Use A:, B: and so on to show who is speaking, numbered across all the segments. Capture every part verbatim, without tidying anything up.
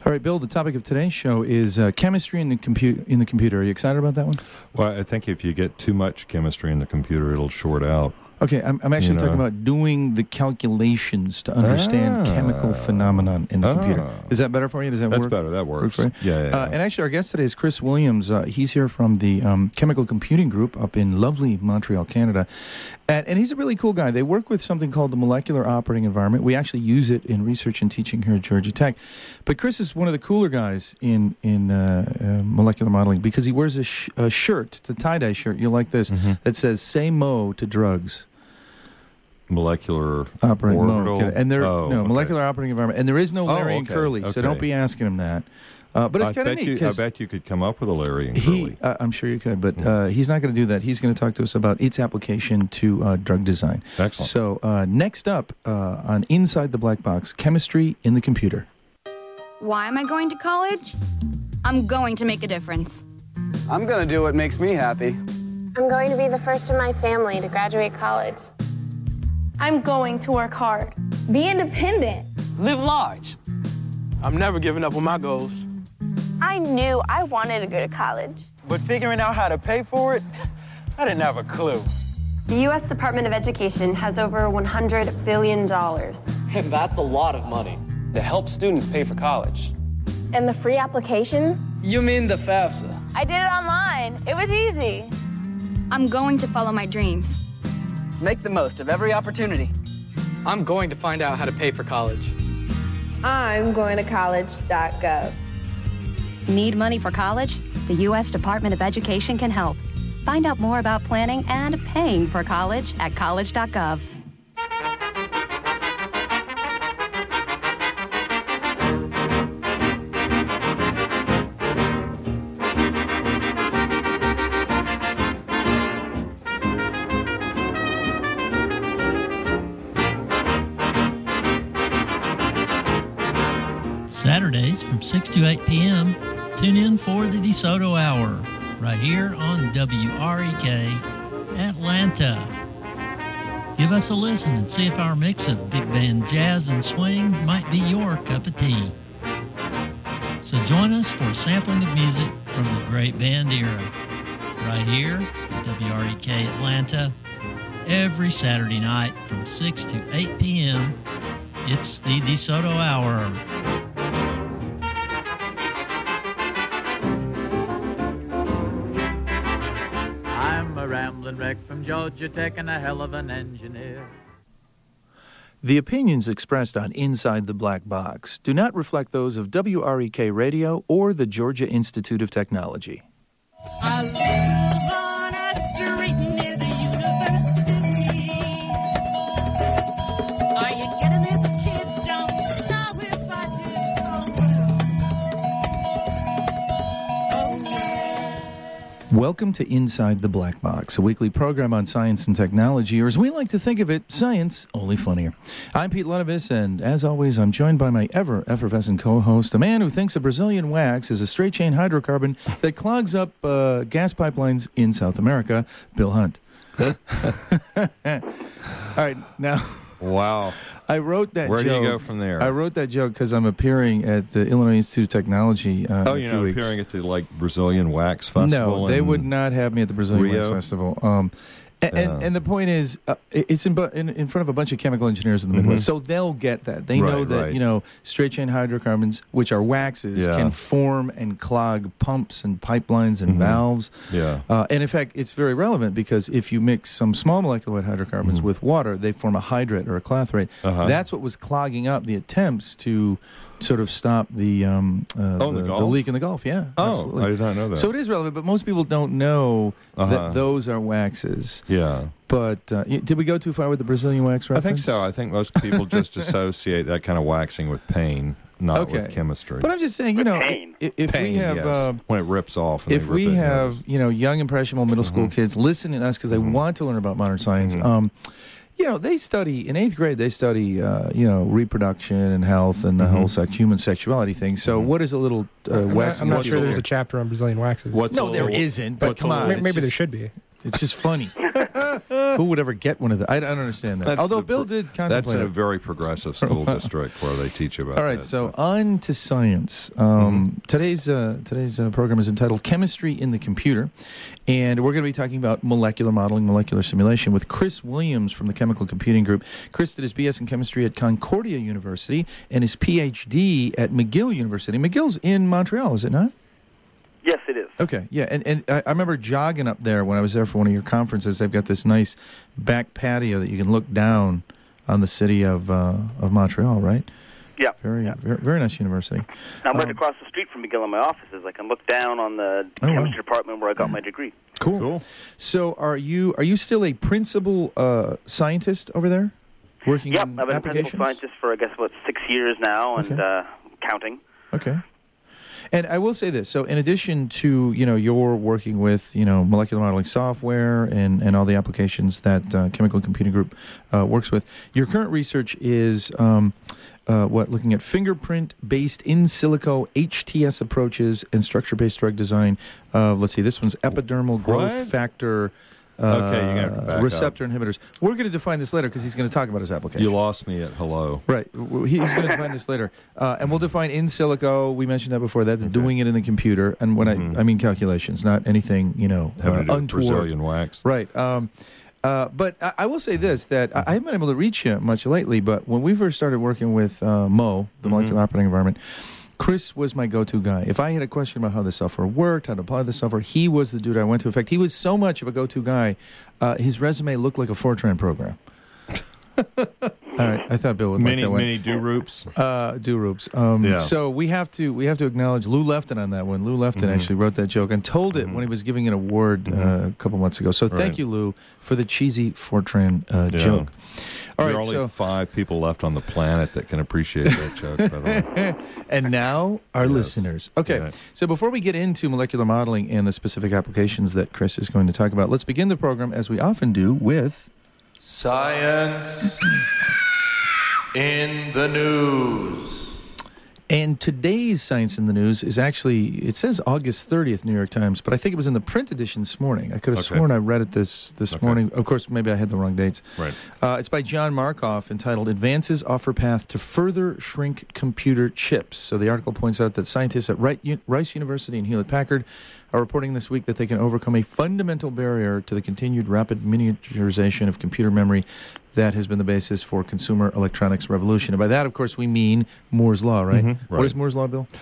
A: All right, Bill, the topic of today's show is uh, chemistry in the, compu- in the computer. Are you excited about that one?
B: Well, I think if you get too much chemistry in the computer, it'll short out.
A: Okay, I'm, I'm actually
B: You know.
A: talking about doing the calculations to understand
B: Ah.
A: chemical phenomenon in the
B: Ah.
A: computer. Is that better for you? Does that
B: That's
A: work?
B: better. That works.
A: for you?
B: Yeah, yeah, yeah.
A: Uh, and actually, our guest today is Chris Williams. Uh, he's here from the um, Chemical Computing Group up in lovely Montreal, Canada. And, and he's a really cool guy. They work with something called the molecular operating environment. We actually use it in research and teaching here at Georgia Tech. But Chris is one of the cooler guys in, in uh, uh, molecular modeling because he wears a, sh- a shirt, it's a tie-dye shirt, you'll like this,
B: Mhm.
A: that says, say mo to drugs.
B: Molecular
A: Operating
B: orbital.
A: mo. And there,
B: oh,
A: no,
B: okay.
A: molecular operating environment. And there is no
B: Oh,
A: Larry and
B: okay,
A: Curly, so
B: okay.
A: don't be asking him that. Uh, but it's
B: I
A: kind of
B: bet
A: neat.
B: you, I
A: 'cause
B: bet you could come up with a Larry and
A: he,
B: Curly.
A: uh, I'm sure you could, but uh, he's not going to do that. He's going to talk to us about its application to uh, drug design.
B: Excellent.
A: So uh, next up uh, on Inside the Black Box, chemistry in the computer.
C: Why am I going to college? I'm going to make a difference.
D: I'm gonna do what makes me happy.
E: I'm going to be the first in my family to graduate college.
F: I'm going to work hard.
E: Be independent.
G: Live large. I'm never giving up on my goals.
F: I knew I wanted to go to college.
G: But figuring out how to pay for it, I didn't have a clue.
H: The U S Department of Education has over one hundred billion dollars.
I: And that's a lot of money to help students pay for college.
E: And the free application?
G: You mean the FAFSA?
F: I did it online. It was easy.
C: I'm going to follow my dreams.
G: Make the most of every opportunity.
I: I'm going to find out how to pay for college.
J: I'm going to college dot gov.
K: Need money for college? The U S Department of Education can help. Find out more about planning and paying for college at college dot gov.
L: Saturdays from six to eight p.m., tune in for the DeSoto Hour, right here on W R E K Atlanta. Give us a listen and see if our mix of big band jazz and swing might be your cup of tea. So join us for a sampling of music from the great band era, right here on W R E K Atlanta, every Saturday night from six to eight p.m. It's the DeSoto Hour.
M: Ramblin' wreck from Georgia Tech and a hell of an engineer.
A: The opinions expressed on Inside the Black Box do not reflect those of W R E K Radio or the Georgia Institute of Technology.
M: I live on a street near the university. Are you getting this, kid? Don't know if I did. Oh, well. Oh, well.
A: Welcome to Inside the Black Box, a weekly program on science and technology, or as we like to think of it, science, only funnier. I'm Pete Ludovis, and as always, I'm joined by my ever-effervescent co-host, a man who thinks a Brazilian wax is a straight-chain hydrocarbon that clogs up uh, gas pipelines in South America, Bill Hunt. All right, now...
B: Wow.
A: I wrote that
B: Where
A: joke.
B: do you go from there?
A: I wrote that joke because I'm appearing at the Illinois Institute of Technology uh,
B: oh,
A: in a
B: you're
A: few
B: not
A: weeks.
B: appearing at the like Brazilian Wax Festival?
A: No, they
B: in
A: would not have me at the Brazilian
B: Rio?
A: Wax Festival. Um, and,
B: Yeah.
A: and and the point is, uh, it's in, bu- in in front of a bunch of chemical engineers in the Midwest,
B: Mhm.
A: so they'll get that. They know
B: Right,
A: that
B: right.
A: you know straight chain hydrocarbons, which are waxes,
B: Yeah.
A: can form and clog pumps and pipelines and
B: Mhm.
A: valves.
B: Yeah.
A: Uh, and in fact, it's very relevant because if you mix some small molecular weight hydrocarbons
B: Mhm.
A: with water, they form a hydrate or a clathrate.
B: Uh-huh.
A: That's what was clogging up the attempts to sort of stop the um, uh,
B: Oh, in the
A: the,
B: Gulf?
A: leak in the Gulf. Yeah,
B: Oh,
A: absolutely.
B: I did not know that.
A: So it is relevant, but most people don't know
B: Uh-huh.
A: that those are waxes.
B: Yeah.
A: But uh, y- did we go too far with the Brazilian wax
B: I
A: reference?
B: think so. I think most people just associate that kind of waxing with pain, not
A: Okay.
B: with chemistry.
A: But I'm just saying, you know,
B: pain.
A: i- if
B: Pain,
A: we have,
B: yes.
A: uh,
B: when it rips off. And
A: if
B: they rip
A: we
B: it in
A: have,
B: half.
A: you know, young impressionable middle school
B: Mhm.
A: kids listening to us because they want to learn about modern science,
B: Mhm.
A: um, you know, they study in eighth grade. They study, uh, you know, reproduction and health and the
B: Mhm.
A: whole sex, human sexuality thing. So, what is a little uh,
N: I'm
A: wax?
N: not, I'm not sure there's a chapter on Brazilian waxes.
A: no, there isn't. But come on,
N: Maybe,
A: it's
N: maybe there
A: just-
N: should be.
A: It's just funny. Who would ever get one of the? I don't understand that.
B: That's
A: Although
B: the
A: Bill
B: pro-
A: did contemplate
B: That's in a
A: it.
B: very progressive school district where they teach you about
A: All right,
B: that.
A: so on to science. Um, Today's uh, today's uh, program is entitled Chemistry in the Computer, and we're going to be talking about molecular modeling, molecular simulation with Chris Williams from the Chemical Computing Group. Chris did his B S in chemistry at Concordia University and his P H D at McGill University. McGill's in Montreal, is it not?
N: Yes, it is.
A: Okay, yeah, and, and I I remember jogging up there when I was there for one of your conferences. They've got this nice back patio that you can look down on the city of uh, of Montreal, right?
N: Yeah.
A: Very,
N: yeah.
A: very, very nice university.
N: I'm right
A: Um,
N: across the street from McGill in my offices. I can look down on the
A: Oh, wow.
N: chemistry department where I got my degree.
A: Cool. cool. So, are you are you still a principal uh, scientist over there, working
N: Yep,
A: in
N: I've been a
A: applications?
N: principal scientist for, I guess, what, six years now, and
A: Okay.
N: uh, counting.
A: Okay. And I will say this. So in addition to, you know, your working with, you know, molecular modeling software and, and all the applications that uh, Chemical Computing Group uh, works with, your current research is, um, uh, what, looking at fingerprint-based in silico H T S approaches and structure-based drug design. Uh, let's see, this one's epidermal growth
B: What?
A: factor uh,
B: Okay, you're gonna have to back
A: receptor inhibitors. We're going to define this later because he's going to talk about his application.
B: You lost me at hello.
A: Right. W- He's going to define this later. Uh, and we'll define in silico. We mentioned that before. That's doing it in the computer. And when I, I mean calculations, not anything, you know,
B: Having
A: uh,
B: to do with
A: untoward.
B: Brazilian wax.
A: Right. Um, uh, but I, I will say this, that I, I haven't been able to reach you much lately, but when we first started working with uh, Mo, the molecular operating environment, Chris was my go-to guy. If I had a question about how the software worked, how to apply the software, he was the dude I went to. In fact, he was so much of a go-to guy, uh, his resume looked like a Fortran program. All right, I thought Bill would
B: Many,
A: like that one.
B: many do-roops.
A: Uh, do-roops. Um,
B: Yeah.
A: So we have to we have to acknowledge Lou Lefton on that one. Lou Lefton
B: Mhm.
A: actually wrote that joke and told it when he was giving an award uh, a couple months ago. So
B: Right.
A: thank you, Lou, for the cheesy Fortran uh,
B: Yeah.
A: joke. All
B: there
A: right,
B: are only
A: so
B: five people left on the planet that can appreciate that joke, by the way.
A: and now our
B: Yes.
A: listeners. Okay,
B: Yeah.
A: so before we get into molecular modeling and the specific applications that Chris is going to talk about, let's begin the program as we often do with
O: Science in the news.
A: And today's Science in the News is actually, it says August thirtieth, New York Times, but I think it was in the print edition this morning. I could have
B: Okay.
A: sworn I read it this, this
B: Okay.
A: morning. Of course, maybe I had the wrong dates.
B: Right.
A: Uh, it's by John Markoff, entitled Advances Offer Path to Further Shrink Computer Chips. So the article points out that scientists at Wright- Rice University and Hewlett-Packard are reporting this week that they can overcome a fundamental barrier to the continued rapid miniaturization of computer memory that has been the basis for consumer electronics revolution. And by that, of course, we mean Moore's Law, right?
B: Mhm,
A: What
B: right.
A: is Moore's Law, Bill?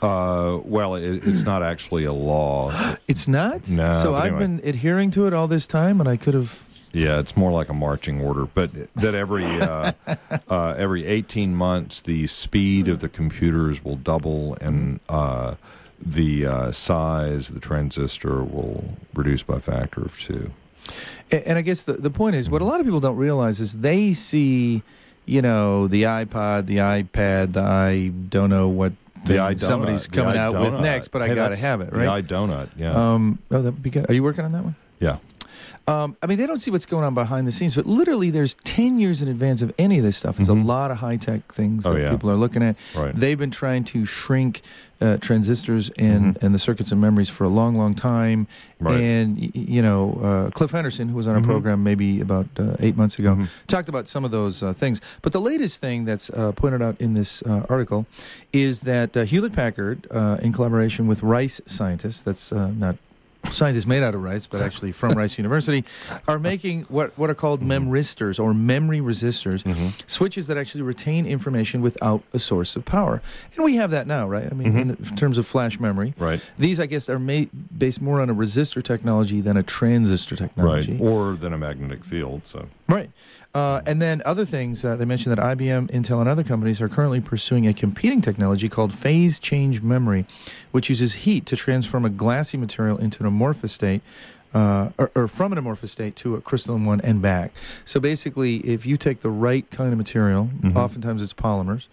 B: Uh, well, it, it's not actually a law.
A: It's not?
B: No,
A: So
B: but
A: I've
B: anyway.
A: been adhering to it all this time, and I could have...
B: Yeah, it's more like a marching order, but that every uh, uh, every eighteen months the speed of the computers will double and uh, the uh, size of the transistor will reduce by a factor of two.
A: And, and I guess the, the point is, what a lot of people don't realize is they see, you know, the iPod, the iPad, the I don't know what
B: The
A: thing
B: iDonut,
A: somebody's
B: the
A: coming out with
B: iDonut.
A: next, but I
B: Hey,
A: got to
B: that's
A: have it,
B: the
A: right?
B: iDonut, yeah.
A: Um, oh, that would be good. Are you working on that one?
B: Yeah.
A: Um, I mean, they don't see what's going on behind the scenes, but literally there's ten years in advance of any of this stuff. There's
B: Mhm.
A: a lot of high-tech things
B: Oh,
A: that
B: yeah.
A: people are looking at.
B: Right.
A: They've been trying to shrink uh, transistors and,
B: Mhm.
A: and the circuits and memories for a long, long time.
B: Right.
A: And, y- you know, uh, Cliff Henderson, who was on our
B: Mhm.
A: program maybe about uh, eight months ago,
B: Mhm.
A: talked about some of those uh, things. But the latest thing that's uh, pointed out in this uh, article is that uh, Hewlett-Packard, uh, in collaboration with Rice scientists, that's uh, not scientists made out of Rice, but actually from Rice University, are making what, what are called memristors, or memory resistors,
B: Mhm.
A: switches that actually retain information without a source of power. And we have that now, right? I mean,
B: Mhm.
A: in terms of flash memory.
B: Right.
A: These, I guess, are ma- based more on a resistor technology than a transistor technology.
B: Right. Or than a magnetic field, so.
A: Right. Uh, and then other things, uh, they mentioned that I B M, Intel, and other companies are currently pursuing a competing technology called phase change memory, which uses heat to transform a glassy material into an amorphous state, uh, or, or from an amorphous state to a crystalline one and back. So basically, if you take the right kind of material,
B: Mhm.
A: oftentimes it's polymers,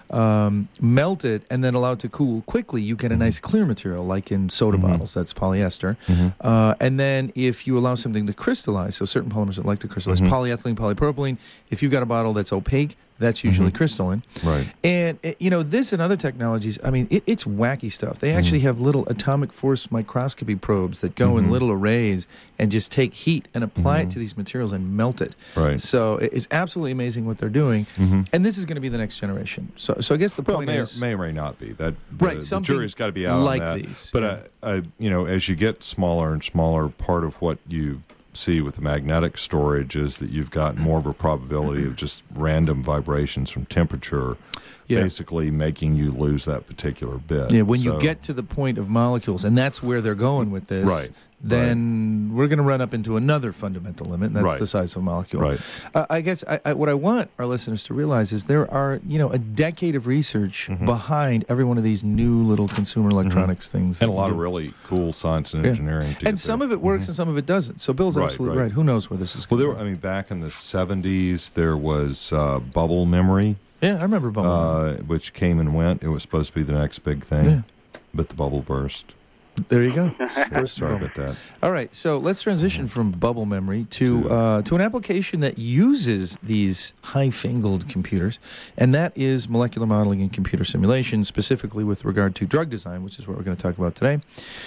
A: um, melt it, and then allow it to cool quickly, you get a nice clear material, like in soda
B: Mhm.
A: bottles, that's polyester.
B: Mhm.
A: Uh, and then if you allow something to crystallize, so certain polymers that like to crystallize,
B: Mhm.
A: polyethylene, polypropylene, if you've got a bottle that's opaque, That's usually
B: Mhm.
A: crystalline.
B: Right.
A: And, uh, you know, this and other technologies, I mean, it, it's wacky stuff. They actually have little atomic force microscopy probes that go in
B: Mhm.
A: little arrays and just take heat and apply it to these materials and melt it.
B: Right.
A: So it- it's absolutely amazing what they're doing.
B: Mhm.
A: And this is going to be the next generation. So so I guess the
B: Well,
A: point
B: may,
A: is...
B: or, may or may not be that. The,
A: Right,
B: the
A: something
B: jury's got to be out
A: like
B: on that.
A: these,
B: But
A: yeah.
B: uh, uh, you know, as you get smaller and smaller, part of what you see with the magnetic storage is that you've got more of a probability of just random vibrations from temperature,
A: Yeah.
B: basically making you lose that particular bit.
A: Yeah, when you
B: So-
A: get to the point of molecules, and that's where they're going with this,
B: Right,
A: then we're going to run up into another fundamental limit, and that's
B: Right.
A: the size of a molecule.
B: Right.
A: Uh, I guess I, I, what I want our listeners to realize is there are, you know, a decade of research
B: Mm-hmm.
A: behind every one of these new little consumer electronics things.
B: and a
A: that
B: lot
A: we
B: of
A: do.
B: really cool science and
A: Yeah.
B: engineering. To
A: And
B: get
A: some
B: there.
A: of it works and some of it doesn't. So Bill's
B: Right,
A: absolutely
B: right.
A: right. Who knows where this is
B: Well,
A: going?
B: there were, I mean, back in the seventies, there was uh, bubble memory.
A: Yeah, I remember bubble
B: uh, which came and went. It was supposed to be the next big thing,
A: Yeah.
B: but the bubble burst.
A: There you go. Burst
B: Sorry
A: bubble.
B: about that.
A: All right, so let's transition from bubble memory to uh, to an application that uses these high-fangled computers, and that is molecular modeling and computer simulation, specifically with regard to drug design, which is what we're going to talk about today.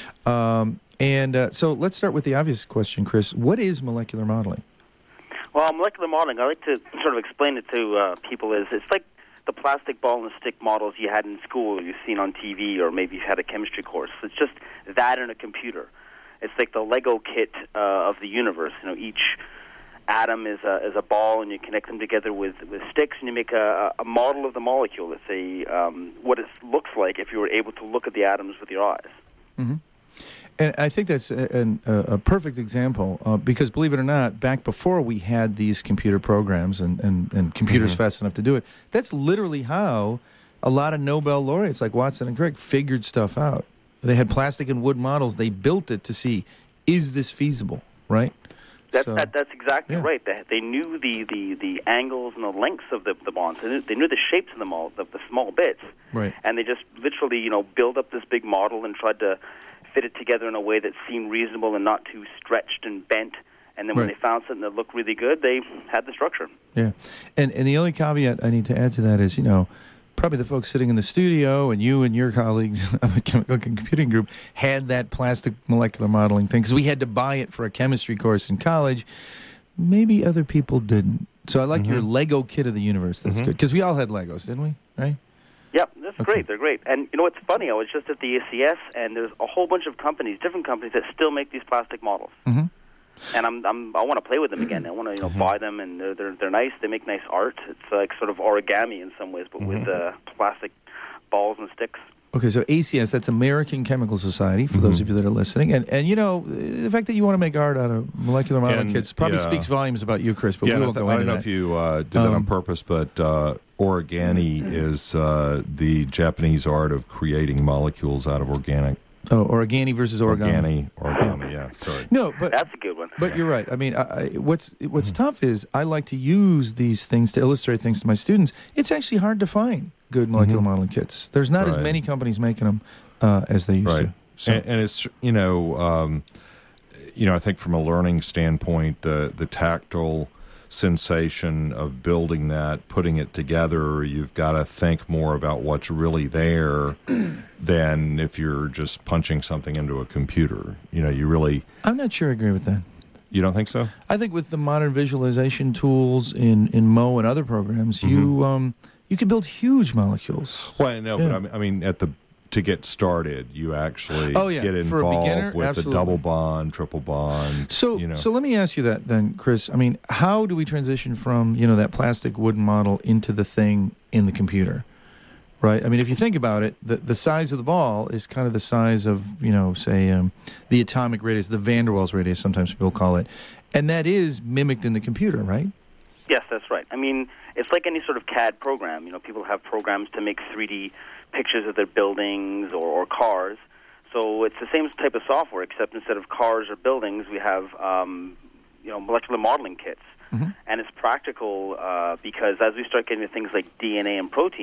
A: Um, and uh, so let's start with the obvious question, Chris. What is molecular modeling?
N: Well, molecular modeling, I like to sort of explain it to uh, people, is it's like the plastic ball and stick models you had in school or you've seen on T V or maybe you've had a chemistry course. It's just that in a computer. It's like the Lego kit uh, of the universe. You know, each atom is a, is a ball and you connect them together with, with sticks and you make a, a model of the molecule. It's a, um, what it looks like if you were able to look at the atoms with your eyes.
A: Mm-hmm. And I think that's a, an- a, a perfect example uh, because, believe it or not, back before we had these computer programs and, and, and computers
B: Mhm.
A: fast enough to do it, that's literally how a lot of Nobel laureates like Watson and Crick figured stuff out. They had plastic and wood models. They built it to see, is this feasible, right?
N: That,
A: So-
N: that, that's exactly
A: yeah.
N: right. They, they knew the, the, the angles and the lengths of the, the bonds. They knew, they knew the shapes of the, mol- the, the small bits.
A: Right.
N: And they just literally, you know, build up this big model and tried to fit it together in a way that seemed reasonable and not too stretched and bent. And then when
A: Right.
N: they found something that looked really good, they had the structure.
A: Yeah. And and the only caveat I need to add to that is, you know, probably the folks sitting in the studio and you and your colleagues of the Chemical Computing Group had that plastic molecular modeling thing because we had to buy it for a chemistry course in college. Maybe other people didn't. So I like your
B: Mhm.
A: Lego kit of the universe. That's
B: Mhm.
A: good. Because we all had Legos, didn't we? Right?
N: Yep, that's
A: Okay.
N: great. They're great. And you know what's funny? I was just at the A C S, and there's a whole bunch of companies, different companies, that still make these plastic models.
A: Mhm.
N: And I'm, I'm I want to play with them again. I want to you know buy them, and they're, they're they're nice. They make nice art. It's like sort of origami in some ways, but with uh, plastic balls and sticks.
A: Okay, so A C S, that's American Chemical Society, for those of you that are listening. And, and you know, the fact that you want to make art out of molecular modeling
B: And,
A: kits probably
B: yeah.
A: speaks volumes about you, Chris, but
B: yeah,
A: we
B: and I
A: won't
B: th-
A: go
B: I
A: into
B: don't know
A: that.
B: if you uh, did that on
A: Um,
B: purpose, but uh, origami is uh, the Japanese art of creating molecules out of organic.
A: Oh, origami versus origami.
B: Origami, origami, yeah, sorry.
A: No, but
N: That's a good one.
A: But you're right. I mean, I, I, what's what's tough is I like to use these things to illustrate things to my students. It's actually hard to find good molecular modeling kits. There's not as
B: Right.
A: many companies making them uh, as they used
B: Right.
A: to. So,
B: And, and it's, you know, um, you know, I think from a learning standpoint, the, the tactile sensation of building that, putting it together, you've got to think more about what's really there than if you're just punching something into a computer. You know, you really,
A: I'm not sure I agree with that.
B: you don't think so?
A: I think with the modern visualization tools in, in Mo and other programs, you um, you can build huge molecules.
B: Well, I know,
A: Yeah.
B: but I mean, I mean, at the to get started, you actually
A: Oh, yeah.
B: get
A: For a
B: involved
A: beginner,
B: with
A: absolutely.
B: the double bond, triple bond.
A: So,
B: you know.
A: so let me ask you that then, Chris. I mean, how do we transition from, you know, that plastic wooden model into the thing in the computer? Right? I mean, if you think about it, the, the size of the ball is kind of the size of, you know, say, um, the atomic radius, the Van der Waals radius, sometimes people call it. And that is mimicked in the computer, right?
N: Yes, that's right. I mean, it's like any sort of C A D program. You know, people have programs to make three D pictures of their buildings or, or cars. So it's the same type of software, except instead of cars or buildings, we have um, you know molecular modeling kits.
A: Mm-hmm.
N: And it's practical uh, because as we start getting to things like D N A and proteins,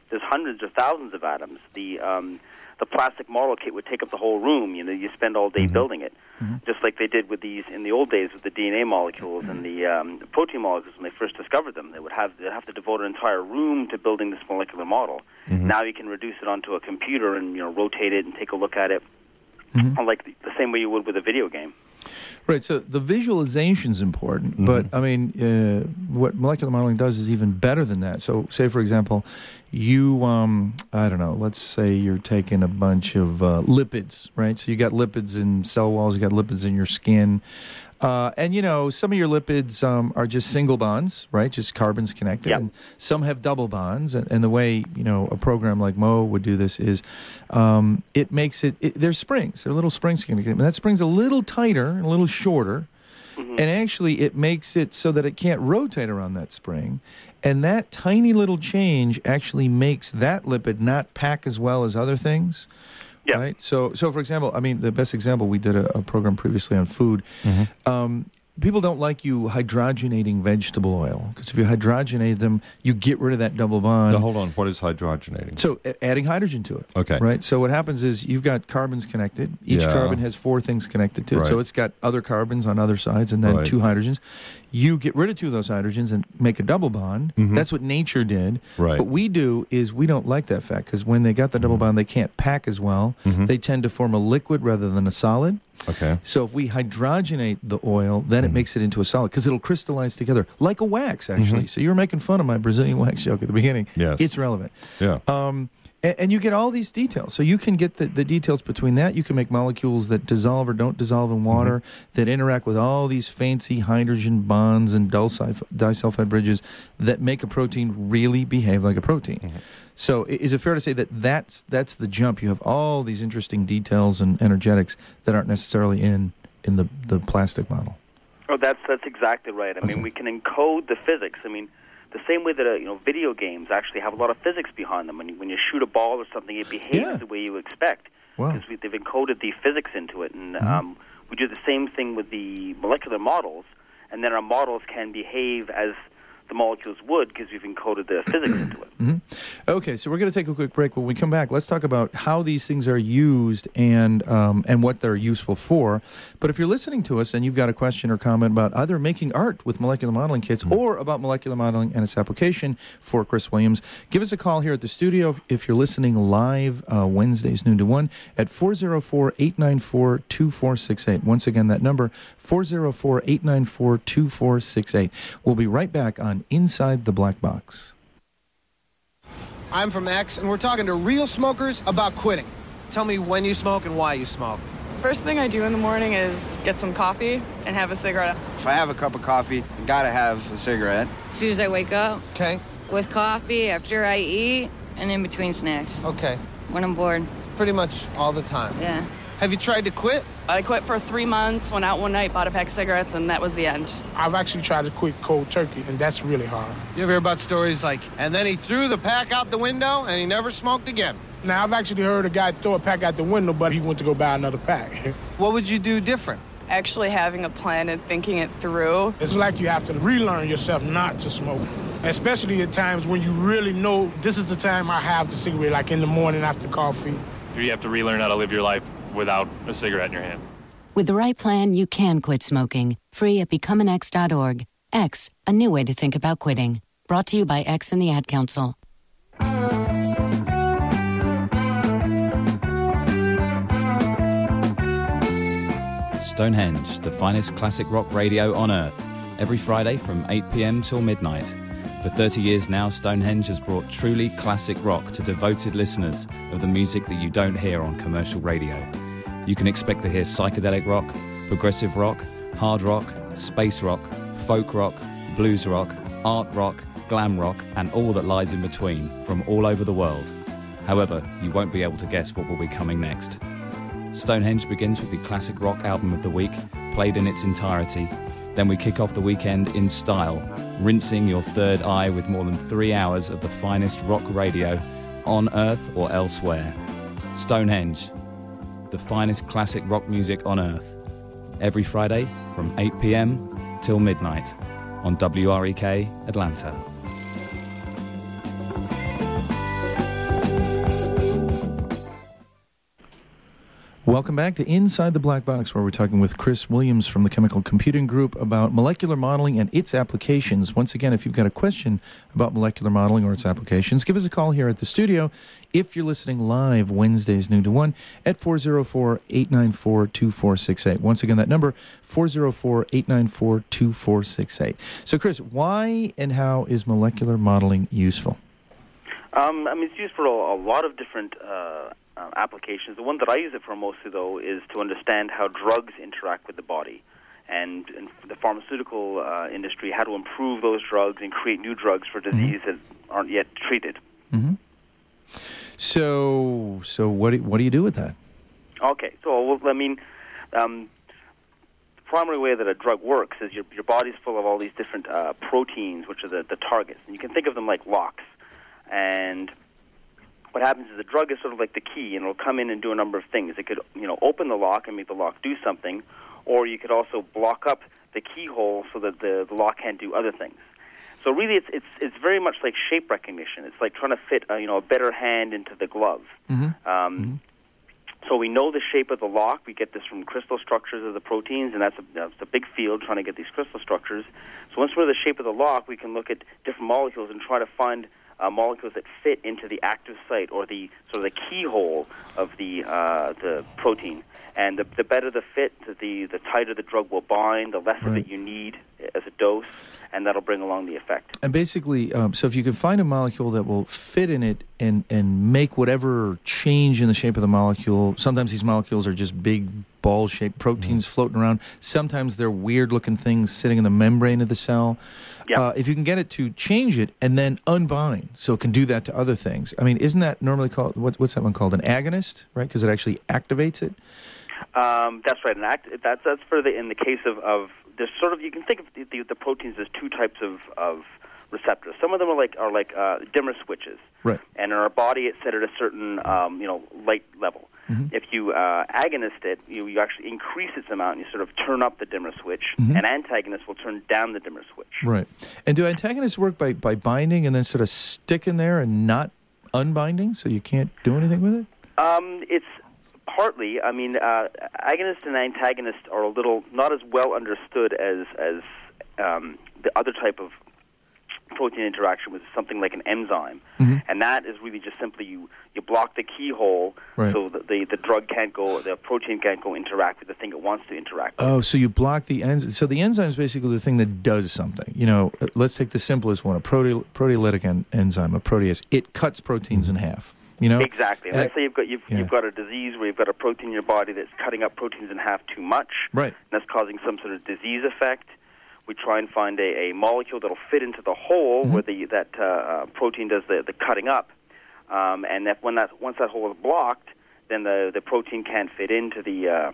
N: there's hundreds or thousands of atoms. The um, the plastic model kit would take up the whole room. You know, you spend all day mm-hmm. building it, mm-hmm. just like they did with these in the old days with the D N A molecules and the um, protein molecules when they first discovered them. They would have they have to devote an entire room to building this molecular model. Mm-hmm. Now you can reduce it onto a computer and you know rotate it and take a look at it, mm-hmm. like the, the same way you would with a video game.
A: Right, so the visualization is important, mm-hmm. but, I mean, uh, what molecular modeling does is even better than that. So, say, for example, you, um, I don't know, let's say you're taking a bunch of uh, lipids, right? So you got lipids in cell walls, you got lipids in your skin. Uh, and, you know, some of your lipids um, are just single bonds, right, just carbons connected.
N: Yep.
A: And some have double bonds. And, and the way, you know, a program like Mo would do this is um, it makes it, it, there's springs. There are little springs. And that spring's a little tighter and a little shorter. Mm-hmm. And actually it makes it so that it can't rotate around that spring. And that tiny little change actually makes that lipid not pack as well as other things.
N: Yeah.
A: Right. So, so for example, I mean, the best example, we did a, a program previously on food. Mm-hmm. Um, people don't like you hydrogenating vegetable oil because if you hydrogenate them, you get rid of that double bond.
B: Now, hold on. What is hydrogenating?
A: So, a- adding hydrogen to it.
B: Okay.
A: Right. So, what happens is you've got carbons connected. Each
B: yeah.
A: carbon has four things connected to it.
B: Right.
A: So, it's got other carbons on other sides and then
B: right.
A: two hydrogens. You get rid of two of those hydrogens and make a double bond. Mm-hmm. That's what nature did.
B: Right.
A: What we do is we don't like that fact because when they got the double bond, they can't pack as well. Mm-hmm. They tend to form a liquid rather than a solid.
B: Okay.
A: So if we hydrogenate the oil, then mm-hmm. it makes it into a solid because it'll crystallize together like a wax, actually. Mm-hmm. So you were making fun of my Brazilian wax joke at the beginning.
B: Yes.
A: It's relevant.
B: Yeah.
A: Um, and, and you get all these details. So you can get the, the details between that. You can make molecules that dissolve or don't dissolve in water, mm-hmm. that interact with all these fancy hydrogen bonds and disulfide bridges that make a protein really behave like a protein. Mm-hmm. So is it fair to say that that's, that's the jump? You have all these interesting details and energetics that aren't necessarily in, in the, the plastic model.
N: Oh, that's that's exactly right. I
A: okay.
N: mean, we can encode the physics. I mean, the same way that uh, you know video games actually have a lot of physics behind them. When you, when you shoot a ball or something, it behaves
A: yeah.
N: the way you expect because
A: wow.
N: they've encoded the physics into it. And
A: mm-hmm. um,
N: we do the same thing with the molecular models, and then our models can behave as the molecules would because we've encoded the physics into it.
A: Mm-hmm. Okay, so we're going to take a quick break. When we come back, let's talk about how these things are used and um, and what they're useful for. But if you're listening to us and you've got a question or comment about either making art with molecular modeling kits mm-hmm. or about molecular modeling and its application for Chris Williams, give us a call here at the studio if you're listening live uh, Wednesdays, noon to one, at four oh four, eight nine four, two four six eight. Once again, that number, four oh four, eight nine four, two four six eight. We'll be right back on Inside the Black Box.
P: I'm from X, and we're talking to real smokers about quitting. Tell me when you smoke and why you smoke.
Q: First thing I do in the morning is get some coffee and have a cigarette.
R: If I have a cup of coffee, I gotta have a cigarette.
S: As soon as I wake up.
P: Okay.
S: With coffee, after I eat, and in between snacks.
P: Okay.
S: When I'm bored.
P: Pretty much all the time.
S: Yeah.
P: Have you tried to quit?
Q: I quit for three months, went out one night, bought a pack of cigarettes, and that was the end.
T: I've actually tried to quit cold turkey, and that's really hard.
P: You ever hear about stories like, and then he threw the pack out the window, and he never smoked again?
T: Now, I've actually heard a guy throw a pack out the window, but he went to go buy another pack.
P: What would you do different?
Q: Actually having a plan and thinking it through.
T: It's like you have to relearn yourself not to smoke, especially at times when you really know this is the time I have the cigarette, like in the morning after coffee.
U: You have to relearn how to live your life without a cigarette in your hand.
V: With the right plan, you can quit smoking. Free at become an x dot org. X, a new way to think about quitting. Brought to you by X and the Ad Council.
W: Stonehenge, the finest classic rock radio on earth. Every Friday from eight p.m. till midnight. For thirty years now, Stonehenge has brought truly classic rock to devoted listeners of the music that you don't hear on commercial radio. You can expect to hear psychedelic rock, progressive rock, hard rock, space rock, folk rock, blues rock, art rock, glam rock, and all that lies in between from all over the world. However, you won't be able to guess what will be coming next. Stonehenge begins with the classic rock album of the week, played in its entirety. Then we kick off the weekend in style, rinsing your third eye with more than three hours of the finest rock radio on Earth or elsewhere. Stonehenge, the finest classic rock music on Earth. Every Friday from eight p.m. till midnight on W R E K Atlanta.
A: Welcome back to Inside the Black Box, where we're talking with Chris Williams from the Chemical Computing Group about molecular modeling and its applications. Once again, if you've got a question about molecular modeling or its applications, give us a call here at the studio. If you're listening live Wednesdays noon to one at four oh four, eight nine four, two four six eight. Once again, that number, four oh four, eight nine four, two four six eight. So, Chris, why and how is molecular modeling useful?
N: Um, I mean, it's used for a, a lot of different uh, uh, applications. The one that I use it for mostly, though, is to understand how drugs interact with the body. And in the pharmaceutical uh, industry, how to improve those drugs and create new drugs for diseases mm-hmm. that aren't yet treated.
A: Mm-hmm. So, so what do, what do you do with that?
N: Okay, so, well, I mean, um, the primary way that a drug works is your, your body's full of all these different uh, proteins, which are the, the targets. And you can think of them like locks. And what happens is the drug is sort of like the key, and it'll come in and do a number of things. It could, you know, open the lock and make the lock do something, or you could also block up the keyhole so that the, the lock can't do other things. So really, it's it's it's very much like shape recognition. It's like trying to fit, a, you know, a better hand into the glove. Mm-hmm. Um, mm-hmm. So we know the shape of the lock. We get this from crystal structures of the proteins, and that's a, that's a big field trying to get these crystal structures. So once we're the shape of the lock, we can look at different molecules and try to find Uh, molecules that fit into the active site or the sort of the keyhole of the uh, the protein. And the, the better the fit, the the tighter the drug will bind, the less right. of it you need as a dose, and that'll bring along the effect.
A: And basically, um, so if you can find a molecule that will fit in it and, and make whatever change in the shape of the molecule, sometimes these molecules are just big ball-shaped proteins mm-hmm. floating around. Sometimes they're weird-looking things sitting in the membrane of the cell. Yep. Uh, if you can get it to change it and then unbind, so it can do that to other things. I mean, isn't that normally called, what, what's that one called, an agonist, right? Because it actually activates it?
N: Um, that's right. An act, that's, that's for the, in the case of, of there's sort of, you can think of the, the, the proteins as two types of, of receptors. Some of them are like, are like uh, dimmer switches.
A: Right.
N: And in our body, it's set at a certain, um, you know, light level. Mm-hmm. If you uh, agonist it, you, you actually increase its amount, and you sort of turn up the dimmer switch. Mm-hmm. An antagonist will turn down the dimmer switch.
A: Right. And do antagonists work by, by binding and then sort of stick in there and not unbinding, so you can't do anything with it?
N: Um, it's partly. I mean, uh, agonists and antagonists are a little not as well understood as as um, the other type of protein interaction with something like an enzyme. Mm-hmm. And that is really just simply you, you block the keyhole right. so that the, the drug can't go, the protein can't go interact with the thing it wants to interact with.
A: Oh, so you block the enzyme. So the enzyme is basically the thing that does something. You know, let's take the simplest one, a prote- proteolytic en- enzyme, a protease. It cuts proteins mm-hmm. in half. You know?
N: Exactly. And
A: and
N: let's say you've got you've, yeah. you've got a disease where you've got a protein in your body that's cutting up proteins in half too much.
A: Right.
N: And that's causing some sort of disease effect. We try and find a, a molecule that'll fit into the hole mm-hmm. where the that uh, uh, protein does the, the cutting up, um, and that when that once that hole is blocked, then the, the protein can't fit into the uh,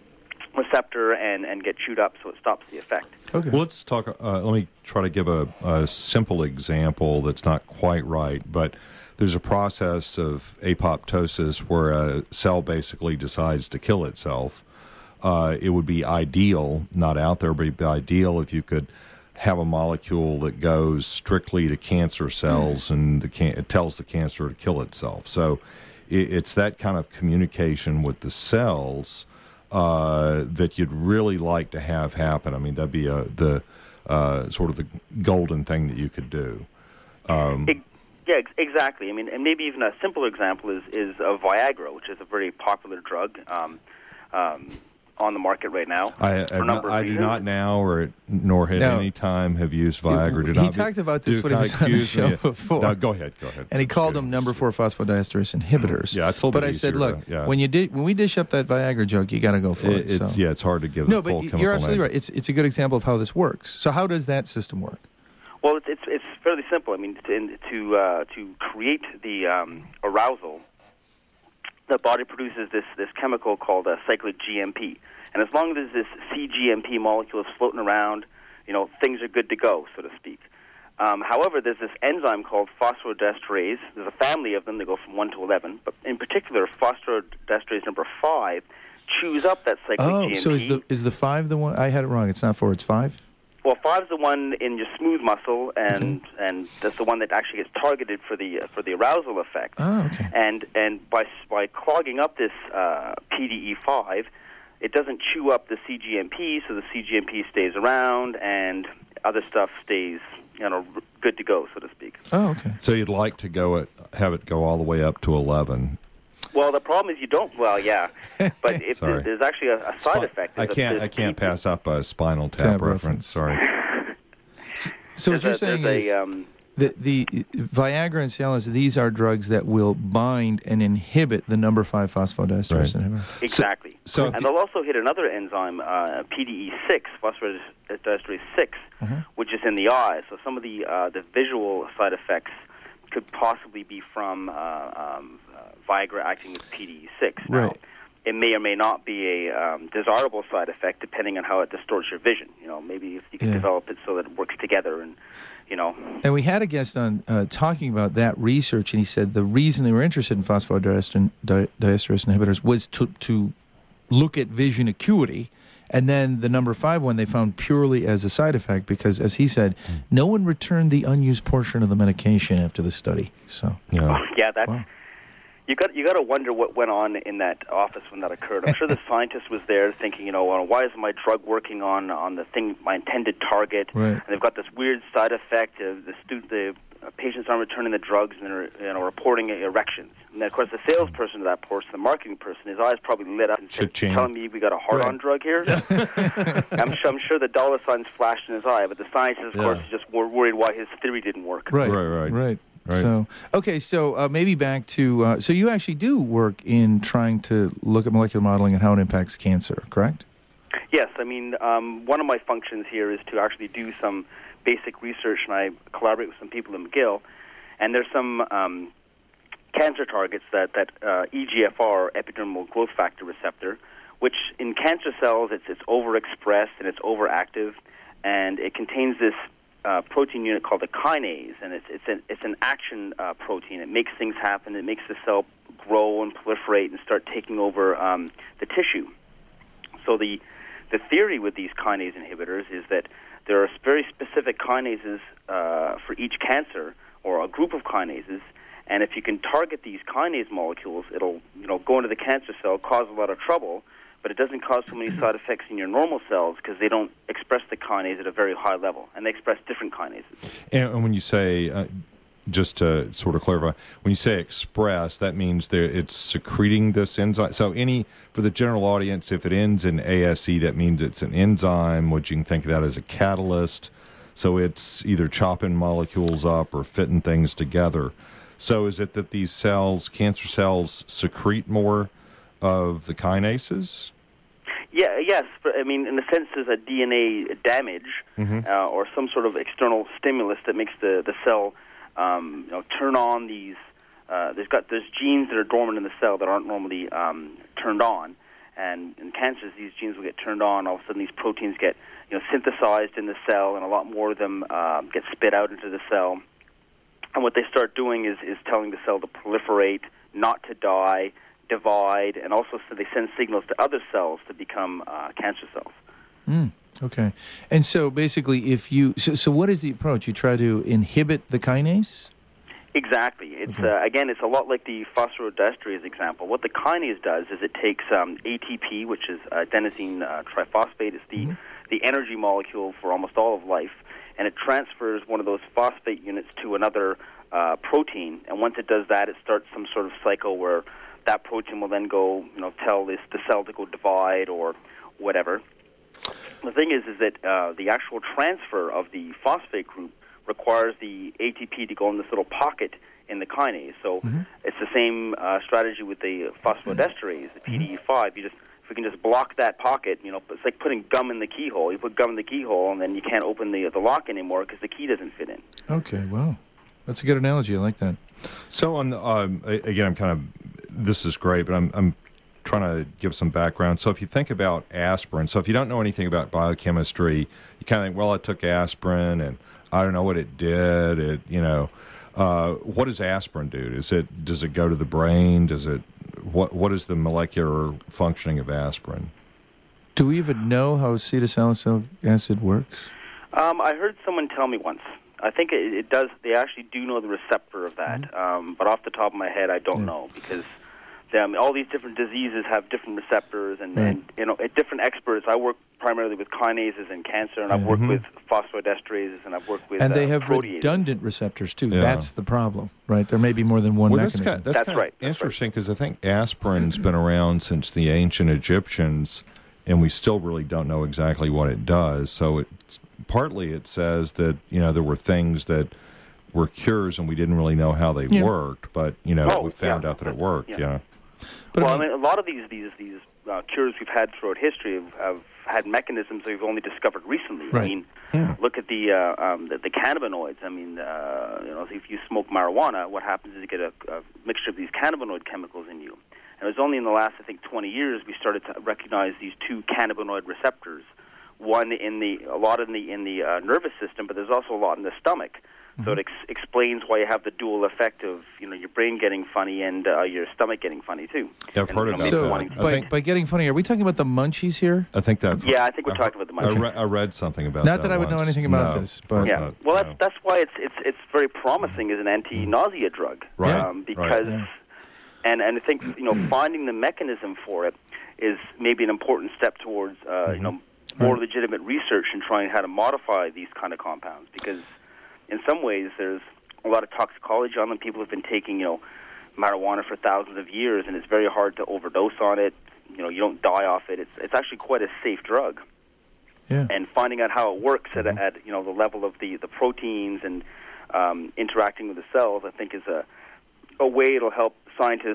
N: receptor and, and get chewed up, so it stops the effect.
B: Okay. Well, let's talk. Uh, let me try to give a, a simple example that's not quite right, but there's a process of apoptosis where a cell basically decides to kill itself. Uh, it would be ideal, not out there, but it would be ideal if you could have a molecule that goes strictly to cancer cells and the can- it tells the cancer to kill itself. So it, it's that kind of communication with the cells uh, that you'd really like to have happen. I mean, that'd be a, the uh, sort of the golden thing that you could do. Um,
N: it, yeah, ex- exactly. I mean, and maybe even a simpler example is, is of Viagra, which is a very popular drug. Um, um, on the market right now.
B: I, I, not, I do not now, or nor at
A: no.
B: any time have used Viagra.
A: He,
B: do
A: he
B: not
A: talked
B: be,
A: about this
B: do,
A: when he was on the show
B: me,
A: before.
B: No, go ahead, go ahead.
A: And he called them number four phosphodiesterase inhibitors.
B: Yeah, it's a little
A: But
B: bit
A: I said,
B: easier,
A: look,
B: yeah.
A: when you did, when we dish up that Viagra joke, you got to go for it.
B: it it's,
A: so.
B: Yeah, it's hard to give
A: no,
B: the full
A: but
B: chemical
A: you're absolutely
B: name.
A: right. It's it's a good example of how this works. So how does that system work?
N: Well, it's it's, it's fairly simple. I mean, to to, uh, to create the um, arousal, the body produces this, this chemical called uh, cyclic G M P. And as long as this C G M P molecule is floating around, you know, things are good to go, so to speak. Um, however, there's this enzyme called phosphodiesterase. There's a family of them. They go from one to eleven. But in particular, phosphodiesterase number five chews up that cyclic
A: oh,
N: G M P.
A: Oh, so is the is the five the one? I had it wrong. It's not four. It's five.
N: Well, five is the one in your smooth muscle, and
A: Mm-hmm.
N: and that's the one that actually gets targeted for the uh, for the arousal effect.
A: Oh, okay.
N: And and by by clogging up this uh, P D E five, it doesn't chew up the C G M P, so the C G M P stays around, and other stuff stays, you know, good to go, so to speak.
A: Oh, okay.
B: So you'd like to go it, have it go all the way up to eleven.
N: Well, the problem is you don't. Well, yeah, but if
B: Sorry.
N: there's actually a, a side
B: Spi-
N: effect.
B: I
N: There's a-
B: can't.
N: there's
B: I can't
N: P-
B: pass up a Spinal Tap,
A: Tap
B: reference. Sorry.
A: So what
N: There's
A: you're
N: a-
A: saying
N: there's
A: is
N: a, um,
A: the, the Viagra and Cialis, these are drugs that will bind and inhibit the number five phosphodiesterase inhibitor.
N: Exactly.
A: So-
N: and they'll also hit another enzyme, uh, P D E six, phosphodiesterase six,
A: Mhm.
N: which is in the eye. So some of the uh, the visual side effects could possibly be from uh, um, uh, Viagra acting with P D E six. Now,
A: Right.
N: it may or may not be a um, desirable side effect depending on how it distorts your vision. You know, maybe if you can
A: Yeah.
N: develop it so that it works together and, you know.
A: And we had a guest on uh, talking about that research, and he said the reason they were interested in phosphodiesterase di- diesterase inhibitors was to to look at vision acuity. And then the number five one they found purely as a side effect because, as he said, no one returned the unused portion of the medication after the study. So
B: yeah,
N: Yeah, that's you got you got to wonder what went on in that office when that occurred. I'm sure the scientist was there thinking, you know, well, why isn't my drug working on on the thing, my intended target?
A: Right.
N: And they've got this weird side effect of the stu- the uh, patients aren't returning the drugs and they're, you know, reporting erections. And then, of course, the salesperson to that person, the marketing person, his eyes probably lit up and said,
B: Cha-ching.
N: telling me we got a hard-on
A: Right.
N: drug here. I'm, sure, I'm sure the dollar signs flashed in his eye, but the scientist, of
B: Yeah.
N: course, is just wor- worried why his theory didn't work.
A: right,
B: Right, right.
A: right.
B: Right.
A: So okay, so uh, maybe back to uh, so you actually do work in trying to look at molecular modeling and how it impacts cancer, correct?
N: Yes, I mean, um, one of my functions here is to actually do some basic research, and I collaborate with some people in McGill, and there's some um, cancer targets that, that uh, E G F R, epidermal growth factor receptor, which in cancer cells, it's, it's overexpressed and it's overactive, and it contains this uh, protein unit called the kinase, and it's, it's, an, it's an action uh, protein. It makes things happen. It makes the cell grow and proliferate and start taking over um, the tissue. So the the theory with these kinase inhibitors is that there are very specific kinases uh, for each cancer, or a group of kinases, and if you can target these kinase molecules, it'll you know go into the cancer cell, cause a lot of trouble, but it doesn't cause so many side effects in your normal cells because they don't express the kinase at a very high level, and they express different kinases.
B: And, and when you say, uh, just to sort of clarify, when you say express, that means there it's secreting this enzyme. So any, for the general audience, if it ends in A S E, that means it's an enzyme, which you can think of that as a catalyst. So it's either chopping molecules up or fitting things together. So is it that these cells, cancer cells, secrete more of the kinases?
N: Yeah, yes. But, I mean, in the sense there's a D N A damage
B: Mhm.
N: uh, or some sort of external stimulus that makes the, the cell um, you know, turn on these. Uh, there's got there's genes that are dormant in the cell that aren't normally um, turned on, and in cancers these genes will get turned on. All of a sudden these proteins get you know synthesized in the cell, and a lot more of them uh, get spit out into the cell. And what they start doing is is telling the cell to proliferate, not to die, divide, and also so they send signals to other cells to become uh, cancer cells.
A: Mm, okay. And so basically, if you so, so what is the approach? You try to inhibit the kinase?
N: Exactly. It's
A: Okay.
N: uh, again, it's a lot like the phosphodiesterase example. What the kinase does is it takes um, A T P, which is adenosine uh, triphosphate. It's the the energy molecule for almost all of life, and it transfers one of those phosphate units to another uh, protein. And once it does that, it starts some sort of cycle where that protein will then go, you know, tell this the cell to go divide or whatever. The thing is, is that uh, the actual transfer of the phosphate group requires the A T P to go in this little pocket in the kinase. So
A: Mm-hmm.
N: it's the same uh, strategy with the phosphodiesterase, the P D E five. You just if we can just block that pocket, you know, it's like putting gum in the keyhole. You put gum in the keyhole, and then you can't open the the lock anymore because the key doesn't fit in.
A: Okay, wow. That's a good analogy. I like that.
B: So on the, um, a- again, I'm kind of, this is great, but I'm, I'm trying to give some background. So if you think about aspirin, so if you don't know anything about biochemistry, you kind of think, well, I took aspirin and I don't know what it did. It, you know, uh, what does aspirin do? Is it, does it go to the brain? Does it, what, what is the molecular functioning of aspirin?
A: Do we even know how acetylsalicylic acid works?
N: Um, I heard someone tell me once. I think it, it does. They actually do know the receptor of that, mm-hmm. um, but off the top of my head, I don't yeah. know because um, all these different diseases have different receptors, and, right. and you know, different experts. I work primarily with kinases and cancer, and I've worked mm-hmm. with phosphodiesterases, and I've worked with
A: and they
N: uh,
A: have
N: proteases.
A: redundant receptors too.
B: Yeah.
A: That's the problem, right? There may be more than one
B: well,
A: mechanism.
B: That's, kind of, that's,
N: that's
B: kind
N: right.
B: Of interesting because I think aspirin's been around since the ancient Egyptians, and we still really don't know exactly what it does. So it's partly it says that you know there were things that were cures and we didn't really know how they yeah. worked, but you know
N: oh,
B: we found
N: yeah.
B: out that it worked.
N: Yeah.
B: yeah.
N: But well, I mean, I mean, a lot of these these these uh, cures we've had throughout history have, have had mechanisms that we've only discovered recently.
A: Right.
N: I mean,
B: yeah.
N: look at the, uh, um, the the cannabinoids. I mean, uh, you know, if you smoke marijuana, what happens is you get a, a mixture of these cannabinoid chemicals in you. And it was only in the last, I think, twenty years we started to recognize these two cannabinoid receptors. One in the a lot in the in the uh, nervous system, but there's also a lot in the stomach. Mm-hmm. So it ex- explains why you have the dual effect of you know your brain getting funny and uh, your stomach getting funny too.
B: Yeah, I've
N: and,
B: heard
N: you know,
B: about
A: so,
B: that.
A: by,
B: think,
A: by getting funny, are we talking about the munchies here?
B: I think that.
N: Yeah, I think we're I, talking about the munchies.
B: I, re- I read something about
A: Not
B: that.
A: that I would
B: once.
A: know anything about
B: no.
A: this, but
N: yeah.
B: Not,
N: well,
B: no.
N: that's that's why it's it's it's very promising as an anti-nausea drug.
B: Right.
N: Um, because,
B: right. Yeah.
N: and and I think you know finding the mechanism for it is maybe an important step towards uh, mm-hmm. you know more right. legitimate research and trying how to modify these kind of compounds because in some ways there's a lot of toxicology on them. People have been taking, you know, marijuana for thousands of years, and it's very hard to overdose on it. You know, you don't die off it. It's it's actually quite a safe drug.
A: Yeah.
N: And finding out how it works
A: mm-hmm.
N: at, at you know the level of the, the proteins and um, interacting with the cells, I think is a a way it'll help scientists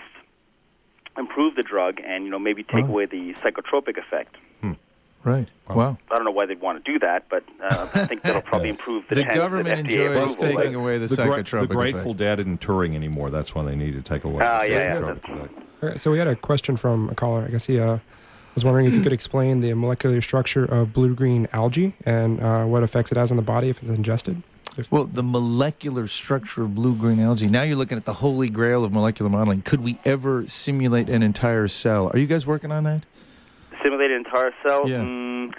N: improve the drug and you know maybe take
A: wow.
N: away the psychotropic effect.
B: Hmm.
A: Right. Wow. wow.
N: I don't know why they'd want to do that, but uh, I think that'll probably improve the,
A: the
N: chance
A: government
N: that F D A
A: enjoys
N: approval,
A: taking
N: right?
A: away the,
B: the
A: psychotropic
B: gra- The Grateful
A: effect.
B: Dead isn't touring anymore. That's when they need to take away.
N: Ah,
B: the
N: yeah, yeah.
B: effect.
D: All right, so we had a question from a caller. I guess he uh, was wondering if you could explain the molecular structure of blue-green algae and uh, what effects it has on the body if it's ingested.
A: Well, the molecular structure of blue-green algae. Now you're looking at the holy grail of molecular modeling. Could we ever simulate an entire cell? Are you guys working on that?
N: Simulate an entire cell?
A: Yeah.
N: Mm,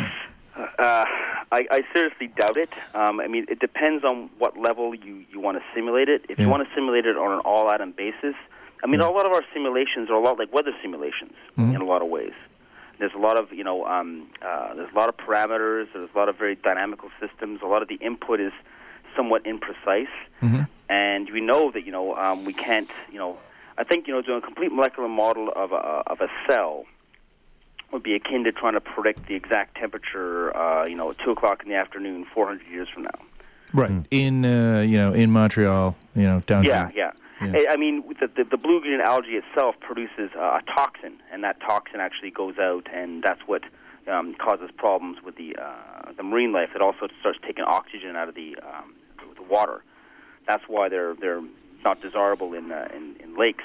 N: uh, I, I seriously doubt it. Um, I mean, it depends on what level you, you want to simulate it. If
A: yeah.
N: you want to simulate it on an all-atom basis, I mean, yeah. a lot of our simulations are a lot like weather simulations mm-hmm. in a lot of ways. There's a lot of, you know, um, uh, there's a lot of parameters. There's a lot of very dynamical systems. A lot of the input is somewhat imprecise.
A: Mm-hmm.
N: And we know that, you know, um, we can't, you know, I think, you know, doing a complete molecular model of a, of a cell would be akin to trying to predict the exact temperature, uh, you know, at two o'clock in the afternoon, four hundred years from now.
A: Right. Mm. In, uh, you know, in Montreal, you know, downtown.
N: Yeah, yeah. yeah. I mean, the, the, the blue-green algae itself produces uh, a toxin, and that toxin actually goes out, and that's what um, causes problems with the uh, the marine life. It also starts taking oxygen out of the um, the water. That's why they're they're not desirable in uh, in, in lakes.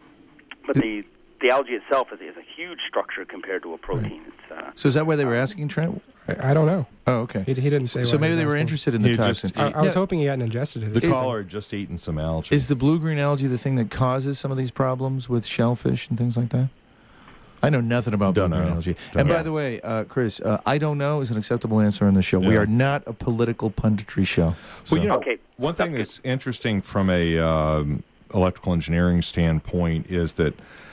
N: But the the algae itself is, is a huge structure compared to a protein.
A: Right.
N: It's, uh,
A: so is that why they were asking, Trent?
D: I, I don't know.
A: Oh, okay.
D: He, he didn't say.
A: So
D: why
A: maybe
D: he
A: they were
D: asking.
A: interested in the
B: He
A: toxin.
B: just-
D: I, I was
A: Yeah.
D: hoping he hadn't ingested it.
B: The caller had just eaten some algae.
A: Is the blue-green algae the thing that causes some of these problems with shellfish and things like that? I know nothing about
B: Don't
A: blue-green
B: know.
A: algae.
B: Don't
A: and
B: know.
A: by the way, uh, Chris, uh, I don't know is an acceptable answer on the show. We
B: Yeah.
A: are not a political punditry show. So.
B: Well, you know,
N: Okay.
B: one thing that's interesting from a um, electrical engineering standpoint is that,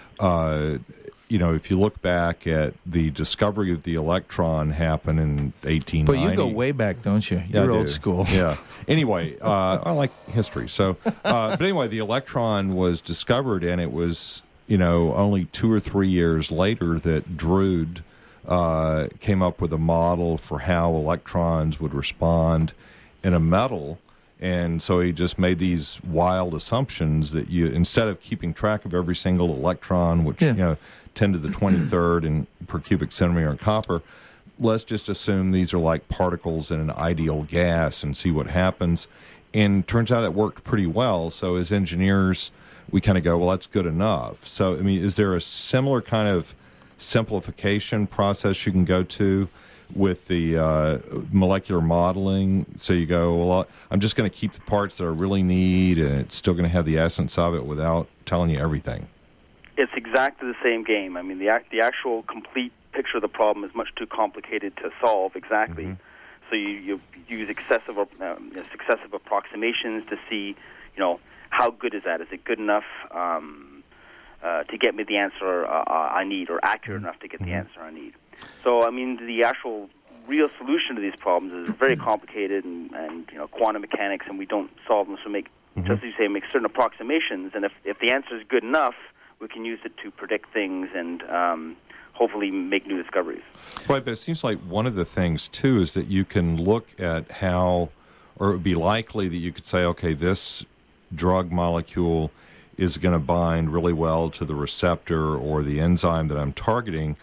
B: uh, you know, if you look back at the discovery of the electron happened in eighteen ninety.
A: But you go way back, don't you?
B: Yeah,
A: You're
B: I
A: old
B: do.
A: school.
B: Yeah. Anyway, uh, I like history. So, uh, but anyway, the electron was discovered, and it was, you know, only two or three years later that Drude uh, came up with a model for how electrons would respond in a metal. And so he just made these wild assumptions that you, instead of keeping track of every single electron, which,
A: Yeah.
B: you know, ten to the twenty-third in, per cubic centimeter in copper, let's just assume these are like particles in an ideal gas and see what happens. And turns out it worked pretty well. So as engineers, we kind of go, well, that's good enough. So, I mean, is there a similar kind of simplification process you can go to with the uh, molecular modeling? So you go, well, I'm just going to keep the parts that I really need, and it's still going to have the essence of it without telling you everything.
N: It's exactly the same game. I mean, the act, the actual complete picture of the problem is much too complicated to solve exactly. Mm-hmm. So you, you use excessive um, successive approximations to see, you know, how good is that? Is it good enough um, uh, to get me the answer uh, I need, or accurate enough to get the answer I need? So, I mean, the actual real solution to these problems is very complicated and, and you know, quantum mechanics, and we don't solve them. So make, mm-hmm. just as you say, make certain approximations, and if, if the answer is good enough, we can use it to predict things and um, hopefully make new discoveries.
B: Right, but it seems like one of the things, too, is that you can look at how, or it would be likely that you could say, okay, this drug molecule is going to bind really well to the receptor or the enzyme that I'm targeting,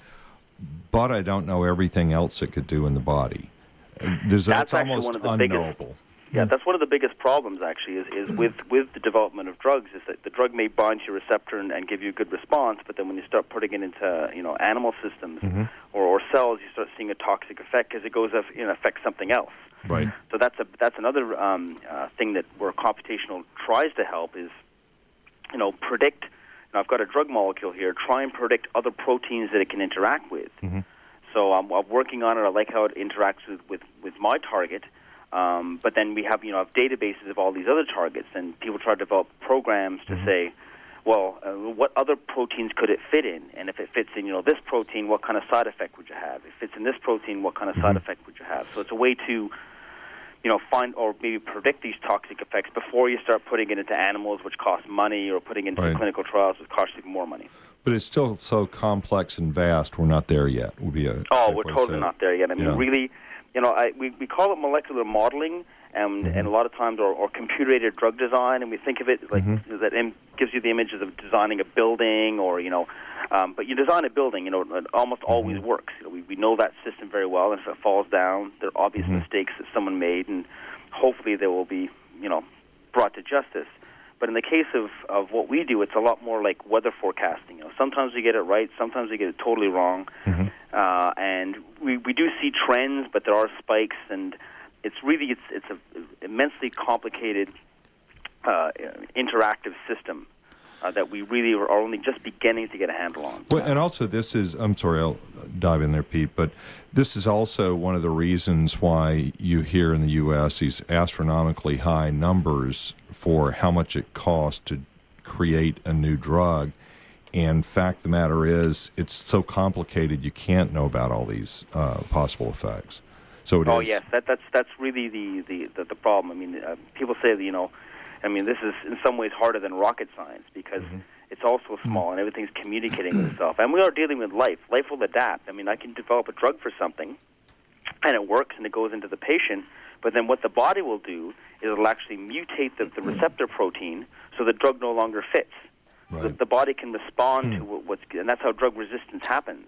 B: but I don't know everything else it could do in the body. There's,
N: that's
B: that's almost
N: one of the
B: unknowable.
N: Biggest, yeah, that's one of the biggest problems, actually, is, is with, with the development of drugs, is that the drug may bind to your receptor and, and give you a good response, but then when you start putting it into, you know, animal systems
B: mm-hmm.
N: or, or cells, you start seeing a toxic effect because it goes, you know, affects something else.
B: Right.
N: So that's a that's another um, uh, thing that where computational tries to help is, you know, predict. You know, I've got a drug molecule here. Try and predict other proteins that it can interact with.
B: Mm-hmm.
N: So I'm, I'm working on it. I like how it interacts with, with, with my target. Um, but then we have, you know, have databases of all these other targets, and people try to develop programs to mm-hmm. say, well, uh, what other proteins could it fit in? And if it fits in, you know, this protein, what kind of side effect would you have? If it fits in this protein, what kind of mm-hmm. side effect would you have? So it's a way to, you know, find or maybe predict these toxic effects before you start putting it into animals, which cost money, or putting it into
B: right.
N: clinical trials, which costs even more money.
B: But it's still so complex and vast, we're not there yet. Would be a
N: oh, we're totally not there yet. I mean,
B: yeah.
N: really, you know, I, we, we call it molecular modeling, and, mm-hmm. and a lot of times, or, or computer-aided drug design, and we think of it like mm-hmm. that Im- gives you the images of designing a building, or, you know, um, but you design a building, you know, it almost mm-hmm. always works. You know, we, we know that system very well, and if it falls down, there are obvious mm-hmm. mistakes that someone made, and hopefully they will be, you know, brought to justice. But in the case of, of what we do, it's a lot more like weather forecasting. You know, sometimes we get it right, sometimes we get it totally wrong.
B: Mm-hmm.
N: Uh, and we, we do see trends, but there are spikes, and it's really it's it's an immensely complicated uh, interactive system uh, that we really are only just beginning to get a handle on.
B: Well, and also this is, I'm sorry, I'll dive in there, Pete, but this is also one of the reasons why you hear in the U S these astronomically high numbers for how much it costs to create a new drug. And fact of the matter is, it's so complicated you can't know about all these uh, possible effects. So it
N: oh
B: is.
N: yes, that, that's that's really the the, the, the problem. I mean, uh, people say that, you know, I mean, this is in some ways harder than rocket science because mm-hmm. it's also small mm-hmm. and everything's communicating with itself. And we are dealing with life. Life will adapt. I mean, I can develop a drug for something, and it works, and it goes into the patient. But then what the body will do is it'll actually mutate the, the receptor protein so the drug no longer fits. Right. The, the body can respond mm-hmm. to what's, and that's how drug resistance happens.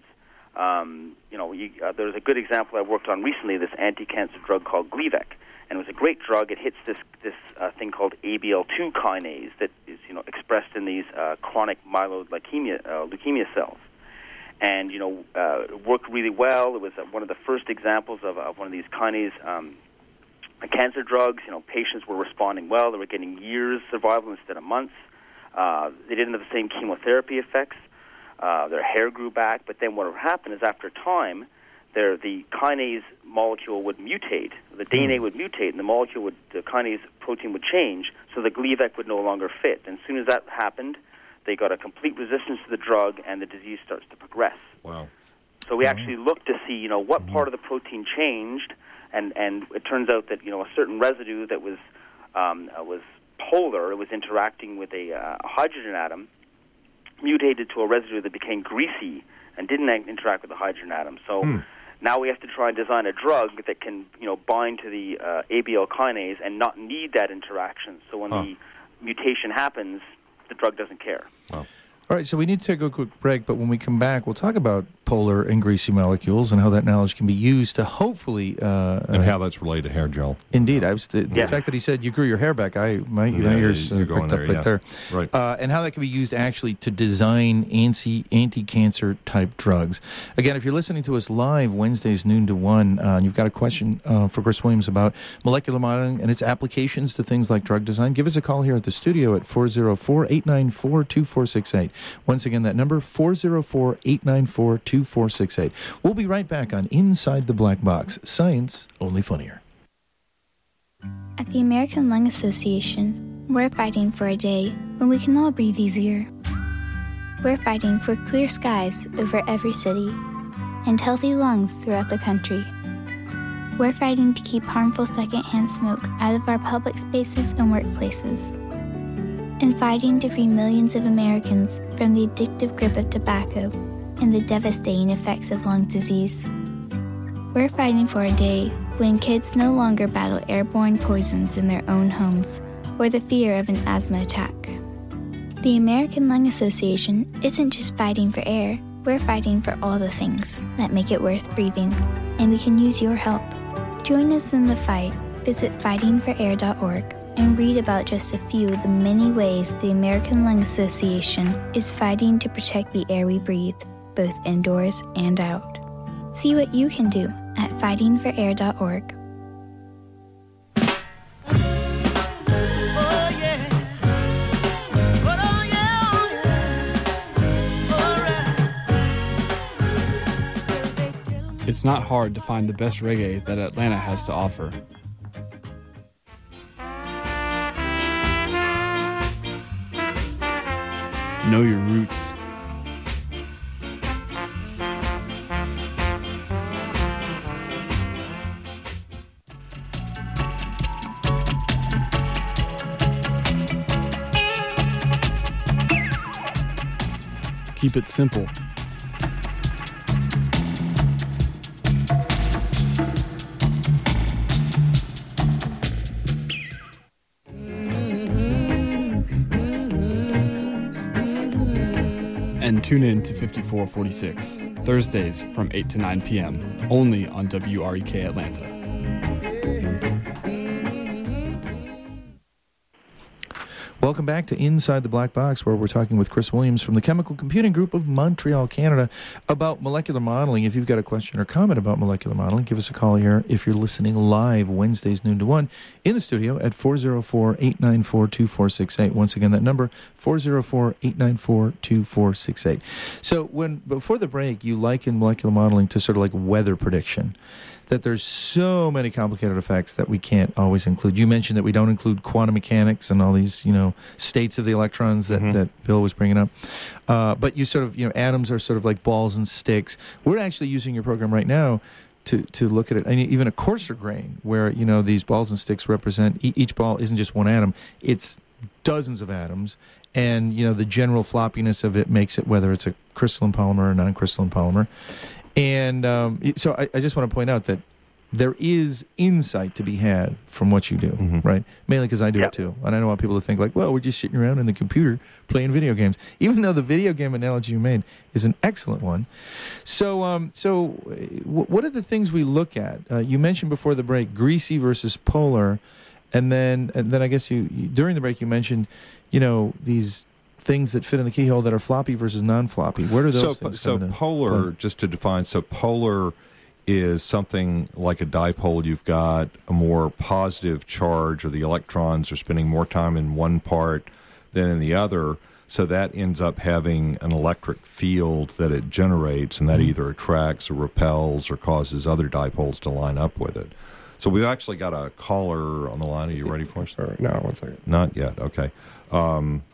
N: Um, you know, you, uh, there's a good example I worked on recently, this anti-cancer drug called Gleevec. And it was a great drug. It hits this this uh, thing called A B L two kinase that is, you know, expressed in these uh, chronic myeloid leukemia, uh, leukemia cells. And, you know, uh, it worked really well. It was uh, one of the first examples of, of one of these kinase um, cancer drugs. You know, patients were responding well. They were getting years survival instead of months. Uh, they didn't have the same chemotherapy effects. Uh, their hair grew back, but then what would happen is after time, there the kinase molecule would mutate, the D N A would mutate, and the molecule would, the kinase protein would change, so the Gleevec would no longer fit. And as soon as that happened, they got a complete resistance to the drug, and the disease starts to progress.
B: Wow.
N: So we mm-hmm. actually looked to see, you know, what mm-hmm. part of the protein changed, and, and it turns out that, you know, a certain residue that was um, uh, was polar, it was interacting with a uh, hydrogen atom, mutated to a residue that became greasy and didn't interact with the hydrogen atom. So
B: hmm.
N: now we have to try and design a drug that can, you know, bind to the uh, A B L kinase and not need that interaction. So when
B: huh.
N: the mutation happens, the drug doesn't care.
B: Wow.
A: All right, so we need to take a quick break, but when we come back, we'll talk about polar and greasy molecules and how that knowledge can be used to hopefully... Uh,
B: and
A: uh,
B: how that's related to hair gel.
A: Indeed. I was the, the
N: yeah.
A: fact that he said you grew your hair back, I my,
B: yeah,
A: my ears uh,
B: you're
A: picked
B: going
A: up
B: there,
A: right
B: yeah.
A: there.
B: Right.
A: Uh, and how that can be used actually to design anti, anti-cancer type drugs. Again, if you're listening to us live Wednesdays noon to one, uh, and you've got a question uh, for Chris Williams about molecular modeling and its applications to things like drug design, give us a call here at the studio at four oh four, eight nine four, two four six eight. Once again, that number, four oh four, eight nine four, two two four six eight. We'll be right back on Inside the Black Box. Science only funnier.
E: At the American Lung Association, we're fighting for a day when we can all breathe easier. We're fighting for clear skies over every city and healthy lungs throughout the country. We're fighting to keep harmful secondhand smoke out of our public spaces and workplaces, and fighting to free millions of Americans from the addictive grip of tobacco and the devastating effects of lung disease. We're fighting for a day when kids no longer battle airborne poisons in their own homes or the fear of an asthma attack. The American Lung Association isn't just fighting for air, we're fighting for all the things that make it worth breathing, and we can use your help. Join us in the fight. Visit fighting for air dot org and read about just a few of the many ways the American Lung Association is fighting to protect the air we breathe, both indoors and out. See what you can do at fighting for air dot org.
F: It's not hard to find the best reggae that Atlanta has to offer. Know your roots. Keep it simple. And tune in to fifty-four forty-six, Thursdays from eight to nine p.m., only on W R E K Atlanta.
A: Welcome back to Inside the Black Box, where we're talking with Chris Williams from the Chemical Computing Group of Montreal, Canada, about molecular modeling. If you've got a question or comment about molecular modeling, give us a call here if you're listening live Wednesdays noon to one in the studio at four oh four, eight nine four, two four six eight. Once again, that number, four oh four, eight nine four, two four six eight. So when before the break, you liken molecular modeling to sort of like weather prediction, that there's so many complicated effects that we can't always include. You mentioned that we don't include quantum mechanics and all these, you know, states of the electrons that, mm-hmm. that Bill was bringing up. Uh, but you sort of, you know, atoms are sort of like balls and sticks. We're actually using your program right now to, to look at it, and even a coarser grain where, you know, these balls and sticks represent, e- each ball isn't just one atom, it's dozens of atoms. And, you know, the general floppiness of it makes it whether it's a crystalline polymer or non-crystalline polymer. And um, so I, I just want to point out that there is insight to be had from what you do, mm-hmm. right? Mainly because I do yep. it too. And I don't want people to think like, well, we're just sitting around in the computer playing video games. Even though the video game analogy you made is an excellent one. So um, so w- what are the things we look at? Uh, you mentioned before the break, greasy versus polar. And then and then I guess you, you during the break you mentioned, you know, these things that fit in the keyhole that are floppy versus non-floppy. Where do those
B: so,
A: things
B: So
A: come into
B: polar,
A: play?
B: just to define, so polar is something like a dipole. You've got a more positive charge, or the electrons are spending more time in one part than in the other, so that ends up having an electric field that it generates, and that mm-hmm. either attracts or repels or causes other dipoles to line up with it. So we've actually got a caller on the line. Are you ready for us?
D: No, one second.
B: Not yet. Okay. Um,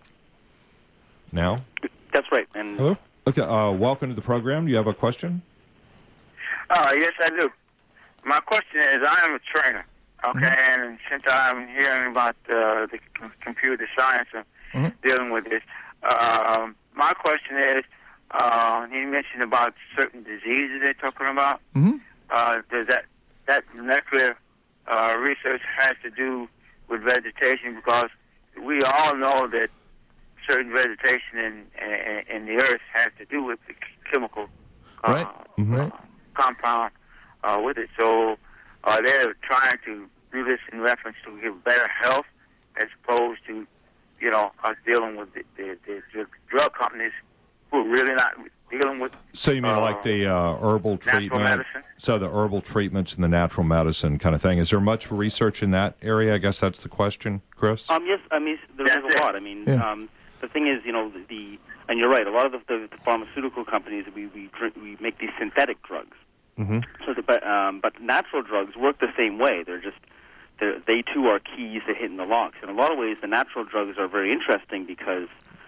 B: now?
N: That's right. And
D: hello?
B: Okay, uh, welcome to the program. Do you have a question?
H: Uh, yes, I do. My question is, I am a trainer, okay, mm-hmm. and since I'm hearing about uh, the c- computer science and mm-hmm. dealing with this, uh, my question is, uh, he mentioned about certain diseases they're talking about.
A: Mm-hmm.
H: Uh, does that, that molecular uh, research has to do with vegetation? Because we all know that certain vegetation in, in, in the earth has to do with the chemical uh,
A: right. Mm-hmm.
H: uh, compound uh, with it. So uh, they're trying to do this in reference to give better health as opposed to, you know, us dealing with the, the, the drug companies who are really not dealing with.
B: So you mean uh, like the uh, herbal treatment?
H: Medicine?
B: So the herbal treatments and the natural medicine kind of thing. Is there much research in that area? I guess that's the question, Chris?
N: Um, yes, I mean, there's
H: That's
N: a
H: it.
N: lot. I mean,
A: Yeah.
N: um, the thing is, you know, the, the And you're right. A lot of the, the, the pharmaceutical companies, we we, drink, we make these synthetic drugs.
B: Mm-hmm.
N: So, the, but um, but natural drugs work the same way. They're just they're, they too are keys to hitting the locks. In a lot of ways, the natural drugs are very interesting because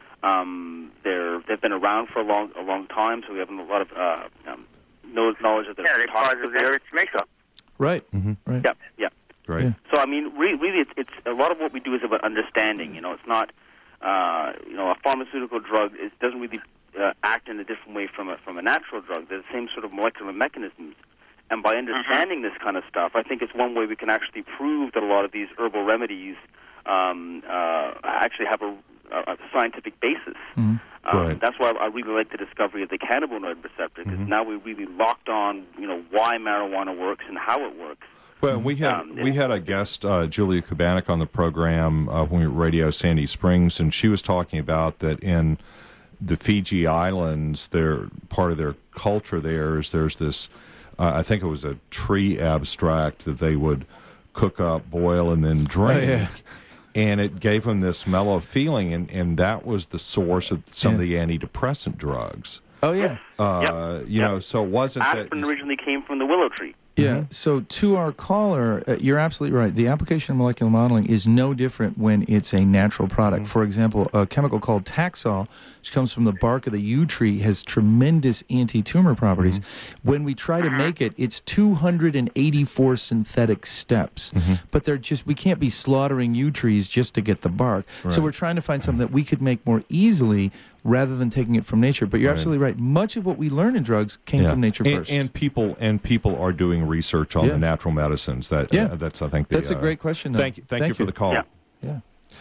N: um, they're they've been around for a long a long time. So we have a lot of uh, um, knowledge of their
H: yeah, they're part of the Earth's makeup.
A: Right. Mm-hmm. Right.
N: Yeah. Yeah.
B: Right.
A: Yeah.
N: So I mean, really, really it's, it's a lot of what we do is about understanding. You know, it's not. Uh, you know, a pharmaceutical drug is, doesn't really uh, act in a different way from a, from a natural drug. They're the same sort of molecular mechanisms. And by understanding this kind of stuff, I think it's one way we can actually prove that a lot of these herbal remedies um, uh, actually have a, a scientific basis.
A: Mm-hmm.
N: Um,
B: Right.
N: That's why I really like the discovery of the cannabinoid receptor, because
B: Mhm.
N: now we're really locked on, you know, why marijuana works and how it works.
B: Well, we had
N: Um,
B: we had a guest, uh, Julia Kubanek, on the program uh, when we were at Radio Sandy Springs, and she was talking about that in the Fiji Islands, they're, part of their culture there is there's this, uh, I think it was a tree abstract that they would cook up, boil, and then drink.
A: Oh, yeah.
B: And it gave them this mellow feeling, and, and that was the source of some
A: Yeah.
B: of the antidepressant drugs.
A: Oh, yeah.
B: Uh, You know, so it wasn't that...
N: Aspirin originally came from the willow tree.
A: Yeah. So to our caller, uh, you're absolutely right. The application of molecular modeling is no different when it's a natural product.
B: Mm-hmm.
A: For example, a chemical called Taxol, which comes from the bark of the yew tree, has tremendous anti-tumor properties.
B: Mm-hmm.
A: When we try to make it, it's two hundred eighty-four synthetic steps.
B: Mm-hmm.
A: But they're just we can't be slaughtering yew trees just to get the bark.
B: Right.
A: So we're trying to find something that we could make more easily rather than taking it from nature. But you're
B: Right.
A: absolutely right. Much of what we learn in drugs came
B: Yeah.
A: from nature
B: and,
A: first.
B: and people and people are doing research on
A: Yeah.
B: the natural medicines. That
A: Yeah.
B: uh, that's I think the,
A: That's a
B: uh,
A: great question, though.
B: Thank you, thank,
A: Thank
B: you for
A: you.
B: the call.
N: Yeah.
A: yeah.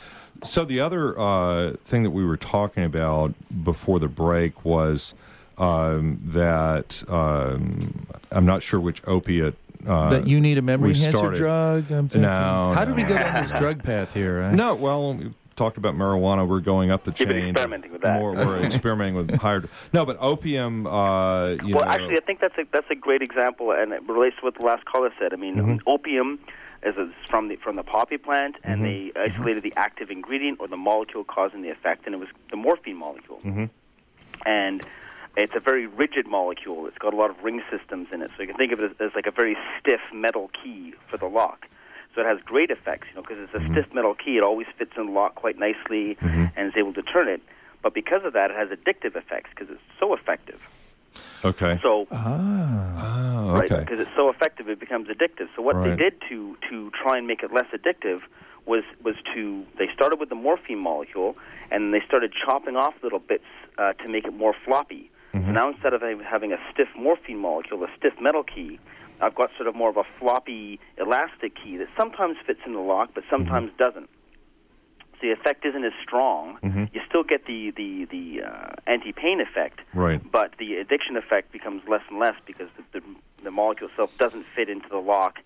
B: So the other uh, thing that we were talking about before the break was um, that um, I'm not sure which opiate. Uh,
A: That you need a memory
B: we
A: enhancer
B: started.
A: drug? I'm thinking.
B: No,
A: How did
B: no.
A: we go down this drug path here? I-
B: No, well, we talked about marijuana. We're going up the
N: You've been
B: chain.
N: experimenting with that.
B: More, we're experimenting with higher. No, but opium. Uh, you
N: well,
B: know,
N: actually, I think that's a that's a great example, and it relates to what the last caller said. I mean,
B: Mhm.
N: opium is a, from the from the poppy plant, and
B: Mhm.
N: they isolated the active ingredient or the molecule causing the effect, and it was the morphine molecule.
B: Mhm.
N: And it's a very rigid molecule. It's got a lot of ring systems in it, so you can think of it as, as like a very stiff metal key for the lock. So it has great effects, you know, because it's a
B: Mhm.
N: stiff metal key. It always fits in the lock quite nicely
B: Mhm.
N: and is able to turn it. But because of that, it has addictive effects because it's so effective.
B: Okay.
N: So,
A: Ah.
B: Oh,
N: right,
B: okay.
N: because it's so effective, it becomes addictive. So what
B: Right.
N: they did to to try and make it less addictive was was to they started with the morphine molecule, and they started chopping off little bits uh, to make it more floppy. So
B: Mhm.
N: now instead of having a stiff morphine molecule, a stiff metal key, I've got sort of more of a floppy elastic key that sometimes fits in the lock, but sometimes doesn't. So the effect isn't as strong.
B: Mhm.
N: You still get the the the uh, anti-pain effect,
B: Right.
N: but the addiction effect becomes less and less because the, the, the molecule itself doesn't fit into the lock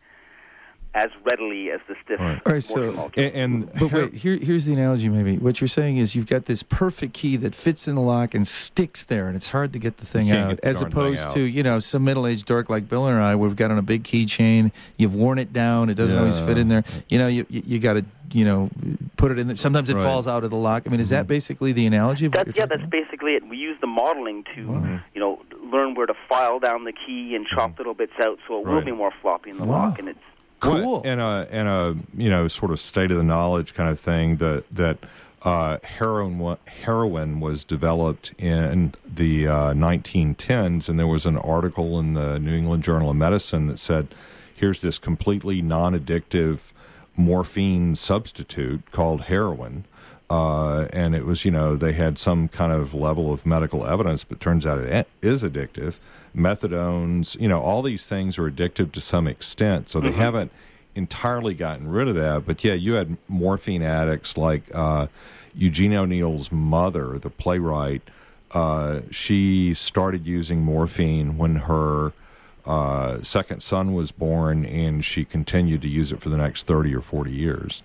N: as readily as the stiff
B: Right.
A: All right,
N: morphine
A: so
N: molecule.
B: And, and
A: But wait, here, here's the analogy maybe. What you're saying is you've got this perfect key that fits in the lock and sticks there, and it's hard to get the thing
B: You can't
A: out.
B: get the
A: As
B: darn thing
A: opposed
B: out.
A: to, you know, some middle-aged dork like Bill and I, we've got on a big keychain, you've worn it down, it doesn't always
B: Yeah.
A: fit in there. You know, you you, you got to, you know, put it in there. Sometimes it
B: Right.
A: falls out of the lock. I mean, is that basically the analogy of what
N: That's,
A: you're
N: yeah,
A: talking
N: that's basically it. We use the modeling to, you know, learn where to file down the key and chop little bits out so it will
B: Right.
N: be more floppy in the
A: Wow.
N: lock. And it's
A: Cool.
B: Well, and a and a you know sort of state of the knowledge kind of thing that that uh, heroin wa- heroin was developed in the uh, nineteen tens, and there was an article in the New England Journal of Medicine that said, "Here's this completely non-addictive morphine substitute called heroin." Uh, and it was, you know, they had some kind of level of medical evidence, but turns out it is addictive. Methadones, you know, all these things are addictive to some extent. So they
N: Mm-hmm.
B: haven't entirely gotten rid of that. But yeah, you had morphine addicts like uh, Eugene O'Neill's mother, the playwright. Uh, she started using morphine when her uh, second son was born, and she continued to use it for the next thirty or forty years.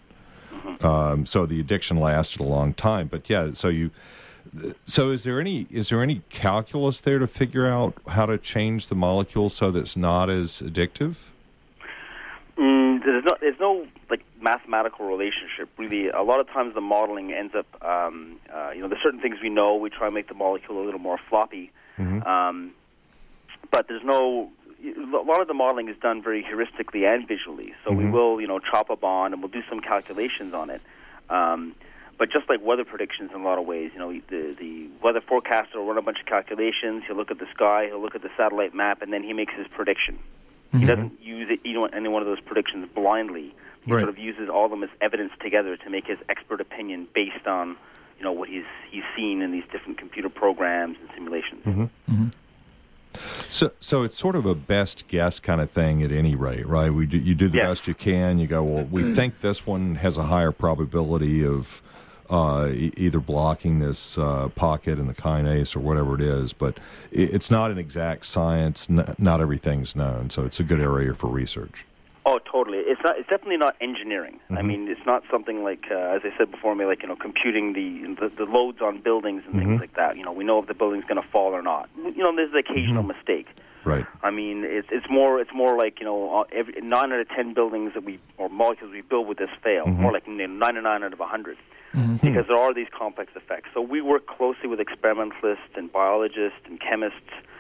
B: Um, so the addiction lasted a long time. But yeah, so you, so is there any is there any calculus there to figure out how to change the molecule so that it's not as addictive?
N: Mm, there's no there's no like mathematical relationship really. A lot of times the modeling ends up, um, uh, you know, there's certain things we know. We try and make the molecule a little more floppy,
B: Mm-hmm.
N: um, but there's no. A lot of the modeling is done very heuristically and visually. So we
B: Mhm.
N: will, you know, chop a bond and we'll do some calculations on it. Um, but just like weather predictions in a lot of ways, you know, the the weather forecaster will run a bunch of calculations. He'll look at the sky, he'll look at the satellite map, and then he makes his prediction. He
A: Mhm.
N: doesn't use it, you know, any one of those predictions blindly. He
A: Right.
N: sort of uses all of them as evidence together to make his expert opinion based on, you know, what he's he's seen in these different computer programs and simulations.
B: Mm-hmm. So, so it's sort of a best guess kind of thing at any rate, right? We do, you do the
N: Yeah.
B: best you can. You go, well, we think this one has a higher probability of uh, e- either blocking this uh, pocket in the kinase or whatever it is, but it, it's not an exact science. N- not everything's known, so it's a good area for research.
N: Oh, totally. It's not. It's definitely not engineering. I
B: Mhm.
N: mean, it's not something like, uh, as I said before, maybe like you know, computing the the, the loads on buildings and
B: Mhm.
N: things like that. You know, we know if the building's going to fall or not. You know, there's an occasional mistake.
B: Right.
N: I mean, it's it's more it's more like you know, uh, every, nine out of ten buildings that we or molecules we build with this fail.
B: Mhm.
N: More like you know, ninety-nine out of a hundred.
A: Mm-hmm.
N: Because there are these complex effects. So we work closely with experimentalists and biologists and chemists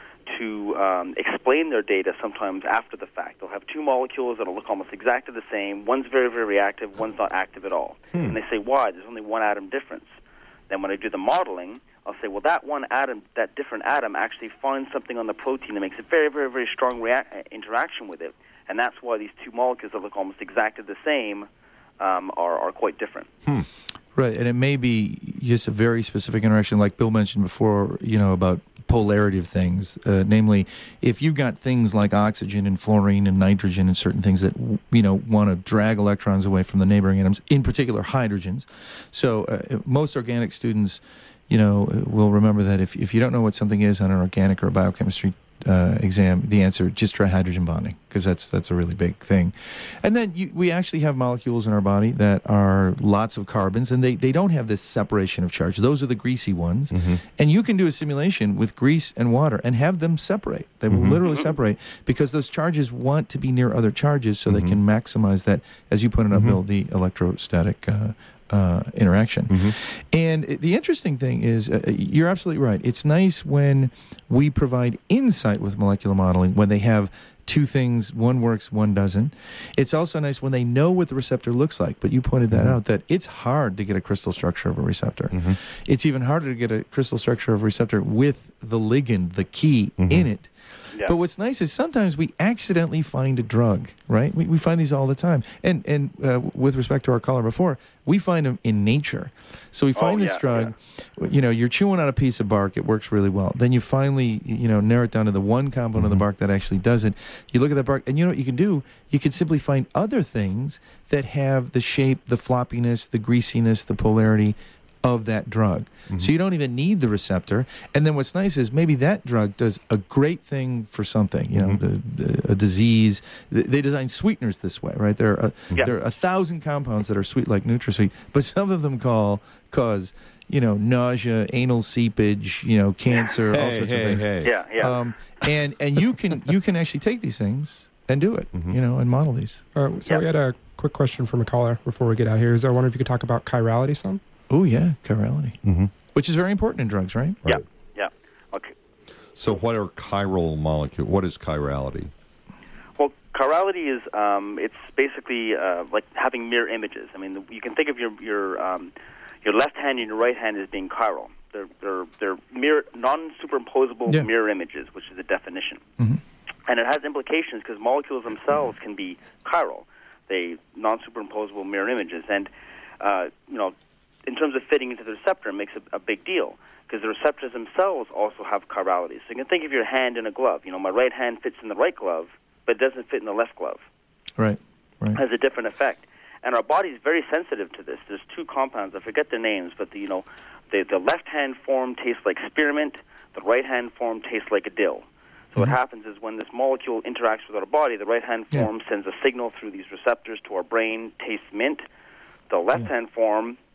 N: to um, explain their data sometimes after the fact. They'll have two molecules that'll look almost exactly the same. One's very, very reactive, one's not active at all.
B: Hmm.
N: And they say, why? There's only one atom difference. Then when I do the modeling, I'll say, well, that one atom, that different atom actually finds something on the protein that makes a very, very, very strong rea- interaction with it. And that's why these two molecules that look almost exactly the same um, are, are quite different.
B: Hmm.
A: Right, and it may be just a very specific interaction, like Bill mentioned before, you know, about polarity of things. Uh, namely, if you've got things like oxygen and fluorine and nitrogen and certain things that, you know, want to drag electrons away from the neighboring atoms, in particular hydrogens. So uh, most organic students, you know, will remember that if, if you don't know what something is on an organic or a biochemistry uh, exam, the answer, just try hydrogen bonding, because that's that's a really big thing. And then you, we actually have molecules in our body that are lots of carbons, and they, they don't have this separation of charge. Those are the greasy ones.
B: Mm-hmm.
A: And you can do a simulation with grease and water and have them separate. They will
B: Mhm.
A: literally separate, because those charges want to be near other charges so
B: Mhm.
A: they can maximize that, as you pointed out,
B: Mhm.
A: Bill, the electrostatic uh, uh, interaction.
B: Mhm.
A: And the interesting thing is, uh, you're absolutely right. It's nice when we provide insight with molecular modeling, when they have two things, one works, one doesn't. It's also nice when they know what the receptor looks like. But you pointed that
B: Mhm.
A: out, that it's hard to get a crystal structure of a receptor.
B: Mhm.
A: It's even harder to get a crystal structure of a receptor with the ligand, the key,
B: Mhm.
A: in it.
N: Yeah.
A: But what's nice is sometimes we accidentally find a drug, right? We, we find these all the time. And and uh, with respect to our caller before, we find them in nature. So we find
N: Oh,
A: this
N: yeah,
A: drug, you know, you're chewing on a piece of bark, it works really well. Then you finally, you know, narrow it down to the one component of the bark that actually does it. You look at that bark, and you know what you can do? You can simply find other things that have the shape, the floppiness, the greasiness, the polarity of that drug. So you don't even need the receptor. And then what's nice is maybe that drug does a great thing for something, you know,
B: Mhm.
A: the, the, a disease. Th- They design sweeteners this way, right? There are, a,
N: Yeah.
A: there are a thousand compounds that are sweet like NutraSweet, but some of them call cause, you know, nausea, anal seepage, you know, cancer, all
B: Hey,
A: sorts
B: hey,
A: of things.
B: hey.
N: Yeah, yeah.
A: Um, and and you can you can actually take these things and do it,
B: Mhm.
A: you know, and model these.
D: Uh, so
N: Yeah.
D: we had a quick question from a caller before we get out here. Is I wonder if you could talk about chirality some?
A: Oh yeah, chirality,
B: Mm-hmm.
A: which is very important in drugs, right?
N: Yeah, yeah. Okay.
B: So, what are chiral molecules? What is chirality?
N: Well, chirality is um, it's basically uh, like having mirror images. I mean, you can think of your your um, your left hand and your right hand as being chiral. They're they're they're mirror non-superimposable
A: Yeah.
N: mirror images, which is the definition.
A: Mhm.
N: And it has implications because molecules themselves can be chiral. They non-superimposable mirror images, and uh, you know, in terms of fitting into the receptor, it makes a, a big deal because the receptors themselves also have chirality. So you can think of your hand in a glove. You know, my right hand fits in the right glove, but it doesn't fit in the left glove.
A: Right, right.
N: It has a different effect. And our body is very sensitive to this. There's two compounds. I forget their names, but the, you know, the, the left-hand form tastes like spearmint. The right-hand form tastes like a dill. So what happens is when this molecule interacts with our body, the right-hand
A: Yeah.
N: form sends a signal through these receptors to our brain, tastes mint. The left-hand form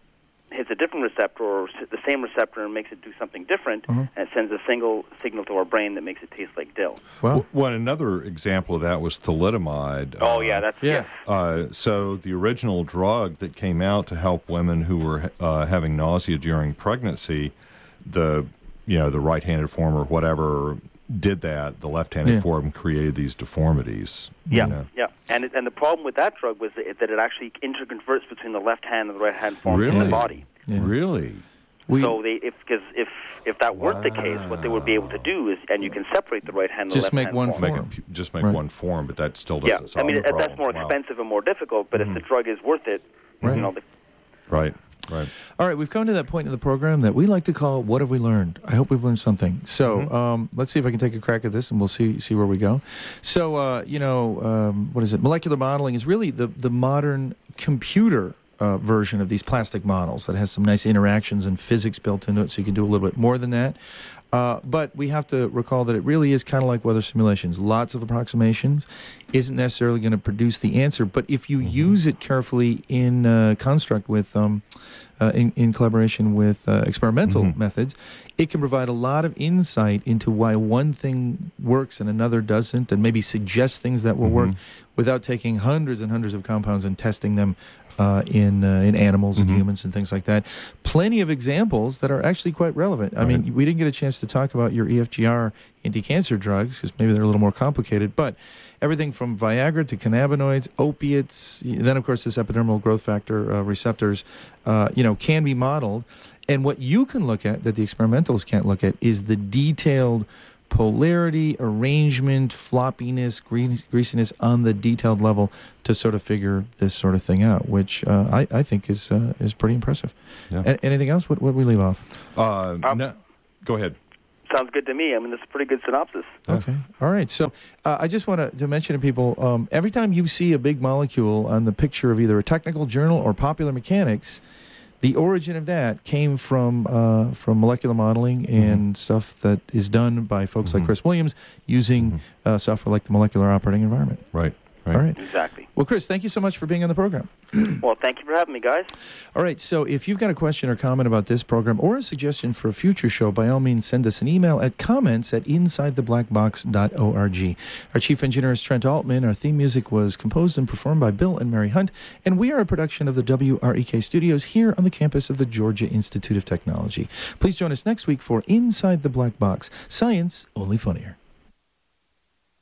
N: hits a different receptor or the same receptor and makes it do something different,
B: Mm-hmm.
N: and it sends a single signal to our brain that makes it taste like dill.
B: Well, well, another example of that was thalidomide.
N: Oh, yeah, that's- Yeah.
B: Uh, so the original drug that came out to help women who were uh, having nausea during pregnancy, the you know the right-handed form or whatever did that. The left-handed
N: Yeah.
B: form created these deformities.
N: Yeah,
B: you know.
N: yeah, and it, and the problem with that drug was that it, that it actually interconverts between the left hand and the right hand form in
B: Really?
N: the body.
B: Really?
N: so they, if because if if that weren't the case, what they would be able to do is, and you can separate the right hand and the left hand form.
B: Make a, just make
N: Right.
B: one form, but that still
N: Yeah,
B: doesn't
N: I
B: solve
N: mean
B: the
N: it,
B: problem.
N: that's more
B: Wow.
N: expensive and more difficult. But if the drug is worth it,
A: Right.
N: you know, the,
B: Right, right.
A: All right, we've come to that point in the program that we like to call "What Have We Learned?" I hope we've learned something. So
B: Mm-hmm.
A: um, let's see if I can take a crack at this, and we'll see see where we go. So uh, you know, um, what is it? Molecular modeling is really the the modern computer uh, version of these plastic models that has some nice interactions and physics built into it, so you can do a little bit more than that. Uh, but we have to recall that it really is kind of like weather simulations. Lots of approximations isn't necessarily going to produce the answer, but if you use it carefully in uh, construct with, um, uh, in, in collaboration with uh, experimental methods, it can provide a lot of insight into why one thing works and another doesn't, and maybe suggest things that will work without taking hundreds and hundreds of compounds and testing them Uh, in uh, in animals and humans and things like that. Plenty of examples that are actually quite relevant. I mean, we didn't get a chance to talk about your E F G R anti-cancer drugs because maybe they're a little more complicated, but everything from Viagra to cannabinoids, opiates, then of course this epidermal growth factor uh, receptors, uh, you know, can be modeled. And what you can look at that the experimentals can't look at is the detailed polarity, arrangement, floppiness, greas- greasiness on the detailed level to sort of figure this sort of thing out, which uh, I, I think is uh, is pretty impressive.
B: Yeah.
A: A- anything else? What what we leave off?
B: Uh, no, go ahead.
N: sounds good to me. I mean, that's a pretty good synopsis.
A: Okay. All right. So uh, I just want to, to mention to people, um, every time you see a big molecule on the picture of either a technical journal or Popular Mechanics, the origin of that came from uh, from molecular modeling and stuff that is done by folks like Chris Williams using uh, software like the Molecular Operating Environment.
B: Right.
A: All right.
N: Exactly.
A: Well, Chris, thank you so much for being on the program.
N: Well, thank you for having me, guys.
A: All right, so if you've got a question or comment about this program or a suggestion for a future show, by all means, send us an email at comments at inside the black box dot org. Our chief engineer is Trent Altman. Our theme music was composed and performed by Bill and Mary Hunt, and we are a production of the W R E K studios here on the campus of the Georgia Institute of Technology. Please join us next week for Inside the Black Box, Science Only Funnier.